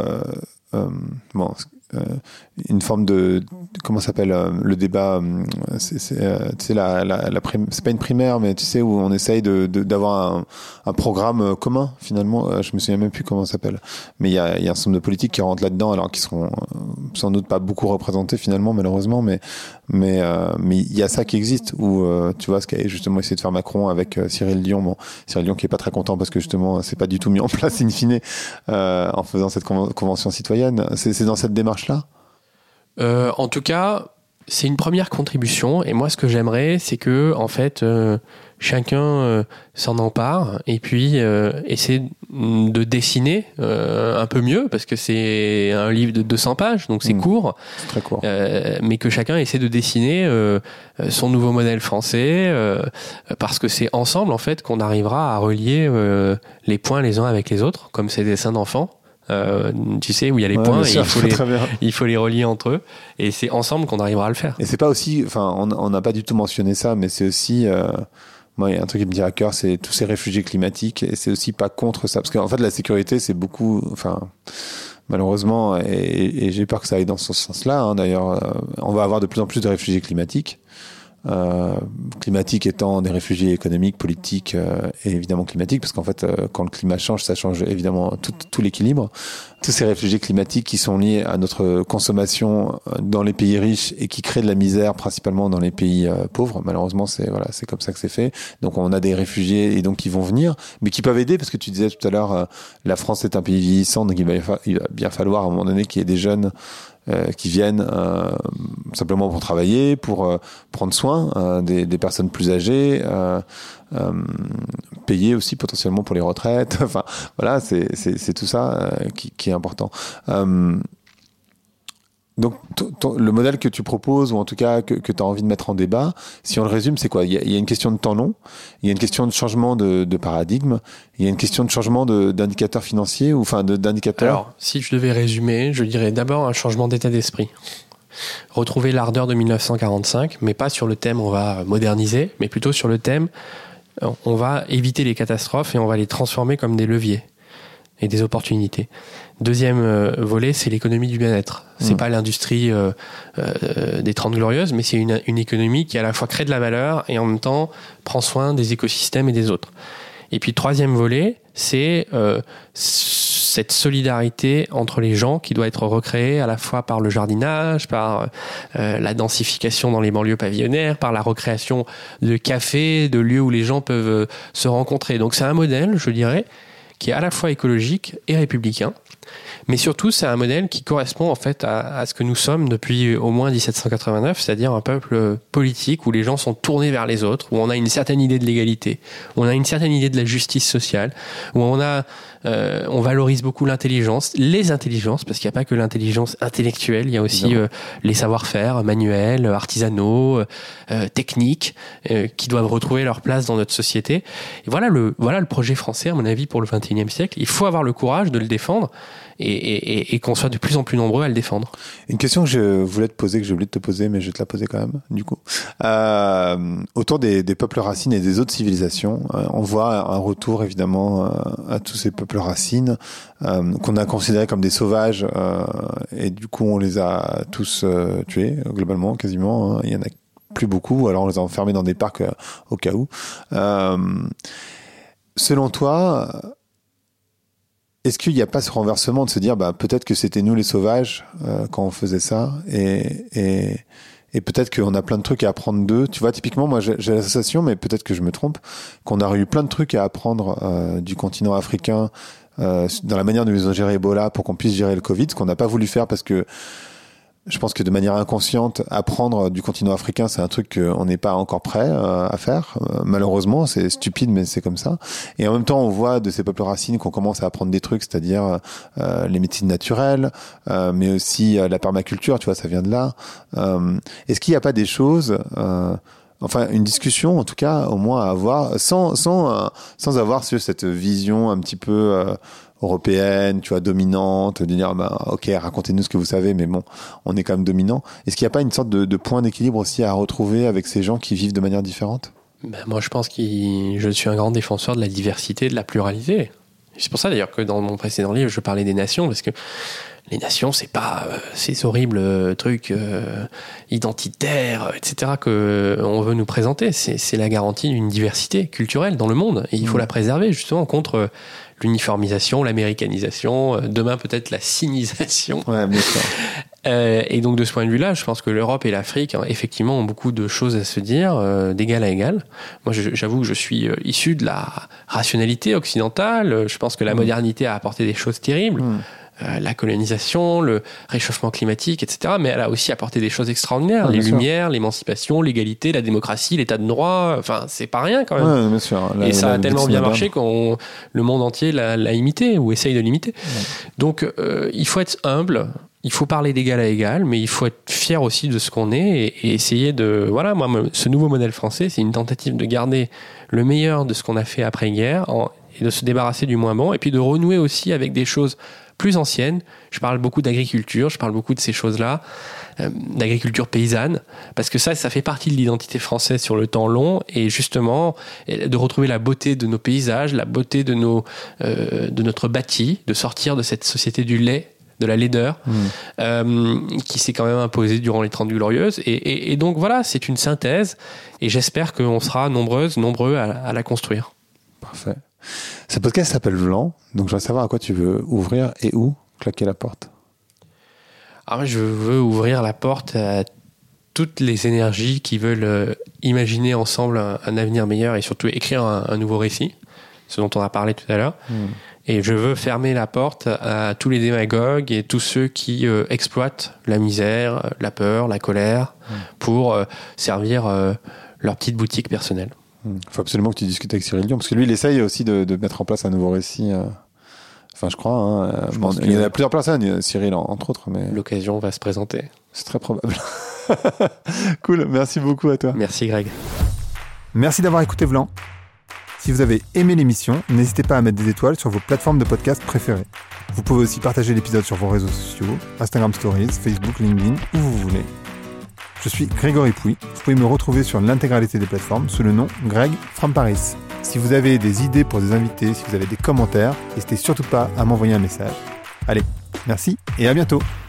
Speaker 1: une forme de comment s'appelle le débat, c'est pas une primaire, mais tu sais, où on essaye d'avoir un programme commun finalement. Je me souviens même plus comment ça s'appelle, mais il y a un certain nombre de politiques qui rentrent là-dedans, alors qu'ils seront sans doute pas beaucoup représentés finalement, malheureusement, mais il y a ça qui existe, où tu vois ce qu'a justement essayé de faire Macron avec Cyril Dion. Cyril Dion qui est pas très content parce que justement c'est pas du tout mis en place in fine en faisant cette convention citoyenne. C'est dans cette démarche-là.
Speaker 2: En tout cas, c'est une première contribution, et moi ce que j'aimerais, c'est que en fait chacun s'en empare et puis essaie de dessiner un peu mieux, parce que c'est un livre de 200 pages, donc c'est court.
Speaker 1: C'est très court.
Speaker 2: Mais que chacun essaie de dessiner son nouveau modèle français, parce que c'est ensemble en fait qu'on arrivera à relier les points les uns avec les autres, comme ces dessins d'enfants. Tu sais, où il y a les points et il faut les relier entre eux, et c'est ensemble qu'on arrivera à le faire.
Speaker 1: Et c'est pas aussi, enfin, on n'a pas du tout mentionné ça, mais c'est aussi moi, il y a un truc qui me tient à cœur, c'est tous ces réfugiés climatiques, et c'est aussi pas contre ça, parce qu'en fait la sécurité c'est beaucoup, enfin malheureusement, et j'ai peur que ça aille dans ce sens-là, hein, d'ailleurs, on va avoir de plus en plus de réfugiés climatiques. Climatiques étant des réfugiés économiques, politiques et évidemment climatiques, parce qu'en fait quand le climat change, ça change évidemment tout l'équilibre. Tous ces réfugiés climatiques qui sont liés à notre consommation dans les pays riches et qui créent de la misère principalement dans les pays pauvres. Malheureusement, c'est comme ça que c'est fait. Donc on a des réfugiés et donc ils vont venir, mais qui peuvent aider, parce que tu disais tout à l'heure, la France est un pays vieillissant, donc il va bien falloir à un moment donné qu'il y ait des jeunes qui viennent simplement pour travailler, pour prendre soin des personnes plus âgées, payer aussi potentiellement pour les retraites. Enfin, voilà, c'est tout ça qui est important. Donc, le modèle que tu proposes, ou en tout cas que tu as envie de mettre en débat, si on le résume, c'est quoi ? Il y a une question de temps long, il y a une question de changement de paradigme, il y a une question de changement d'indicateurs financiers, ou enfin d'indicateurs.
Speaker 2: Alors, si je devais résumer, je dirais d'abord un changement d'état d'esprit. Retrouver l'ardeur de 1945, mais pas sur le thème on va moderniser, mais plutôt sur le thème on va éviter les catastrophes et on va les transformer comme des leviers et des opportunités. Deuxième volet, c'est l'économie du bien-être. C'est pas l'industrie des 30 glorieuses, mais c'est une économie qui à la fois crée de la valeur et en même temps prend soin des écosystèmes et des autres. Et puis troisième volet, c'est cette solidarité entre les gens qui doit être recréée à la fois par le jardinage, par la densification dans les banlieues pavillonnaires, par la recréation de cafés, de lieux où les gens peuvent se rencontrer. Donc c'est un modèle, je dirais, qui est à la fois écologique et républicain, Mais surtout, c'est un modèle qui correspond en fait à ce que nous sommes depuis au moins 1789, c'est-à-dire un peuple politique où les gens sont tournés vers les autres, où on a une certaine idée de l'égalité, où on a une certaine idée de la justice sociale, où on valorise beaucoup l'intelligence, les intelligences, parce qu'il n'y a pas que l'intelligence intellectuelle, il y a aussi les savoir-faire manuels, artisanaux, techniques, qui doivent retrouver leur place dans notre société. Et voilà le projet français, à mon avis, pour le XXIe siècle. Il faut avoir le courage de le défendre et qu'on soit de plus en plus nombreux à le défendre.
Speaker 1: Une question que je voulais te poser, que j'ai oublié de te poser, mais je vais te la poser quand même, du coup. Autour des peuples racines et des autres civilisations, on voit un retour, évidemment, à tous ces peuples racines qu'on a considérés comme des sauvages, et du coup, on les a tous tués, globalement, quasiment. Hein. Il y en a plus beaucoup, alors on les a enfermés dans des parcs au cas où. Selon toi, est-ce qu'il n'y a pas ce renversement de se dire peut-être que c'était nous les sauvages quand on faisait ça et peut-être qu'on a plein de trucs à apprendre d'eux. Tu vois, typiquement, moi j'ai la sensation, mais peut-être que je me trompe, qu'on a eu plein de trucs à apprendre du continent africain dans la manière dont ils ont géré Ebola pour qu'on puisse gérer le Covid, ce qu'on n'a pas voulu faire parce que je pense que de manière inconsciente, apprendre du continent africain, c'est un truc qu'on n'est pas encore prêt à faire. Malheureusement, c'est stupide, mais c'est comme ça. Et en même temps, on voit de ces peuples racines qu'on commence à apprendre des trucs, c'est-à-dire les médecines naturelles, mais aussi la permaculture, tu vois, ça vient de là. Est-ce qu'il n'y a pas des choses... Enfin, une discussion, en tout cas, au moins à avoir, sans avoir cette vision un petit peu européenne, tu vois, dominante, de dire, ok, racontez-nous ce que vous savez, mais bon, on est quand même dominant. Est-ce qu'il n'y a pas une sorte de point d'équilibre aussi à retrouver avec ces gens qui vivent de manière différente ?
Speaker 2: Moi, je pense que je suis un grand défenseur de la diversité, de la pluralité. C'est pour ça, d'ailleurs, que dans mon précédent livre, je parlais des nations, parce que les nations, c'est pas ces horribles trucs identitaires, etc. que on veut nous présenter. C'est la garantie d'une diversité culturelle dans le monde. Et il faut la préserver, justement, contre l'uniformisation, l'américanisation, demain peut-être la sinisation.
Speaker 1: Ouais, bien sûr.
Speaker 2: Et donc de ce point de vue-là, je pense que l'Europe et l'Afrique, effectivement, ont beaucoup de choses à se dire, d'égal à égal. Moi, j'avoue que je suis issu de la rationalité occidentale. Je pense que la modernité a apporté des choses terribles. La colonisation, le réchauffement climatique, etc. Mais elle a aussi apporté des choses extraordinaires. Les Lumières, l'émancipation, l'égalité, la démocratie, l'état de droit. Enfin, c'est pas rien quand même.
Speaker 1: Ouais, bien sûr.
Speaker 2: Et ça a tellement bien marché que le monde entier l'a imité ou essaye de l'imiter. Ouais. Donc, il faut être humble. Il faut parler d'égal à égal, mais il faut être fier aussi de ce qu'on est et essayer de... Voilà, moi, ce nouveau modèle français, c'est une tentative de garder le meilleur de ce qu'on a fait après-guerre et de se débarrasser du moins bon, et puis de renouer aussi avec des choses plus anciennes. Je parle beaucoup d'agriculture, je parle beaucoup de ces choses-là, d'agriculture paysanne, parce que ça fait partie de l'identité française sur le temps long, et justement, de retrouver la beauté de nos paysages, la beauté de notre bâti, de sortir de cette société du lait, de la laideur, qui s'est quand même imposée durant les 30 Glorieuses. Et donc voilà, c'est une synthèse, et j'espère qu'on sera nombreux à la construire.
Speaker 1: Parfait. Ce podcast s'appelle Vlan, donc je veux savoir à quoi tu veux ouvrir et où claquer la porte.
Speaker 2: Alors, je veux ouvrir la porte à toutes les énergies qui veulent imaginer ensemble un avenir meilleur et surtout écrire un nouveau récit, ce dont on a parlé tout à l'heure. Et je veux fermer la porte à tous les démagogues et tous ceux qui exploitent la misère, la peur, la colère pour servir leur petite boutique personnelle.
Speaker 1: Il faut absolument que tu discutes avec Cyril Dion, parce que lui, il essaye aussi de mettre en place un nouveau récit. Enfin, je crois. Il y en a plusieurs personnes, Cyril entre autres. Mais
Speaker 2: l'occasion va se présenter.
Speaker 1: C'est très probable. Cool, merci beaucoup à toi.
Speaker 2: Merci Greg.
Speaker 1: Merci d'avoir écouté Vlan. Si vous avez aimé l'émission, n'hésitez pas à mettre des étoiles sur vos plateformes de podcast préférées. Vous pouvez aussi partager l'épisode sur vos réseaux sociaux, Instagram Stories, Facebook, LinkedIn, où vous voulez. Je suis Grégory Pouy. Vous pouvez me retrouver sur l'intégralité des plateformes sous le nom Greg from Paris. Si vous avez des idées pour des invités, si vous avez des commentaires, n'hésitez surtout pas à m'envoyer un message. Allez, merci et à bientôt.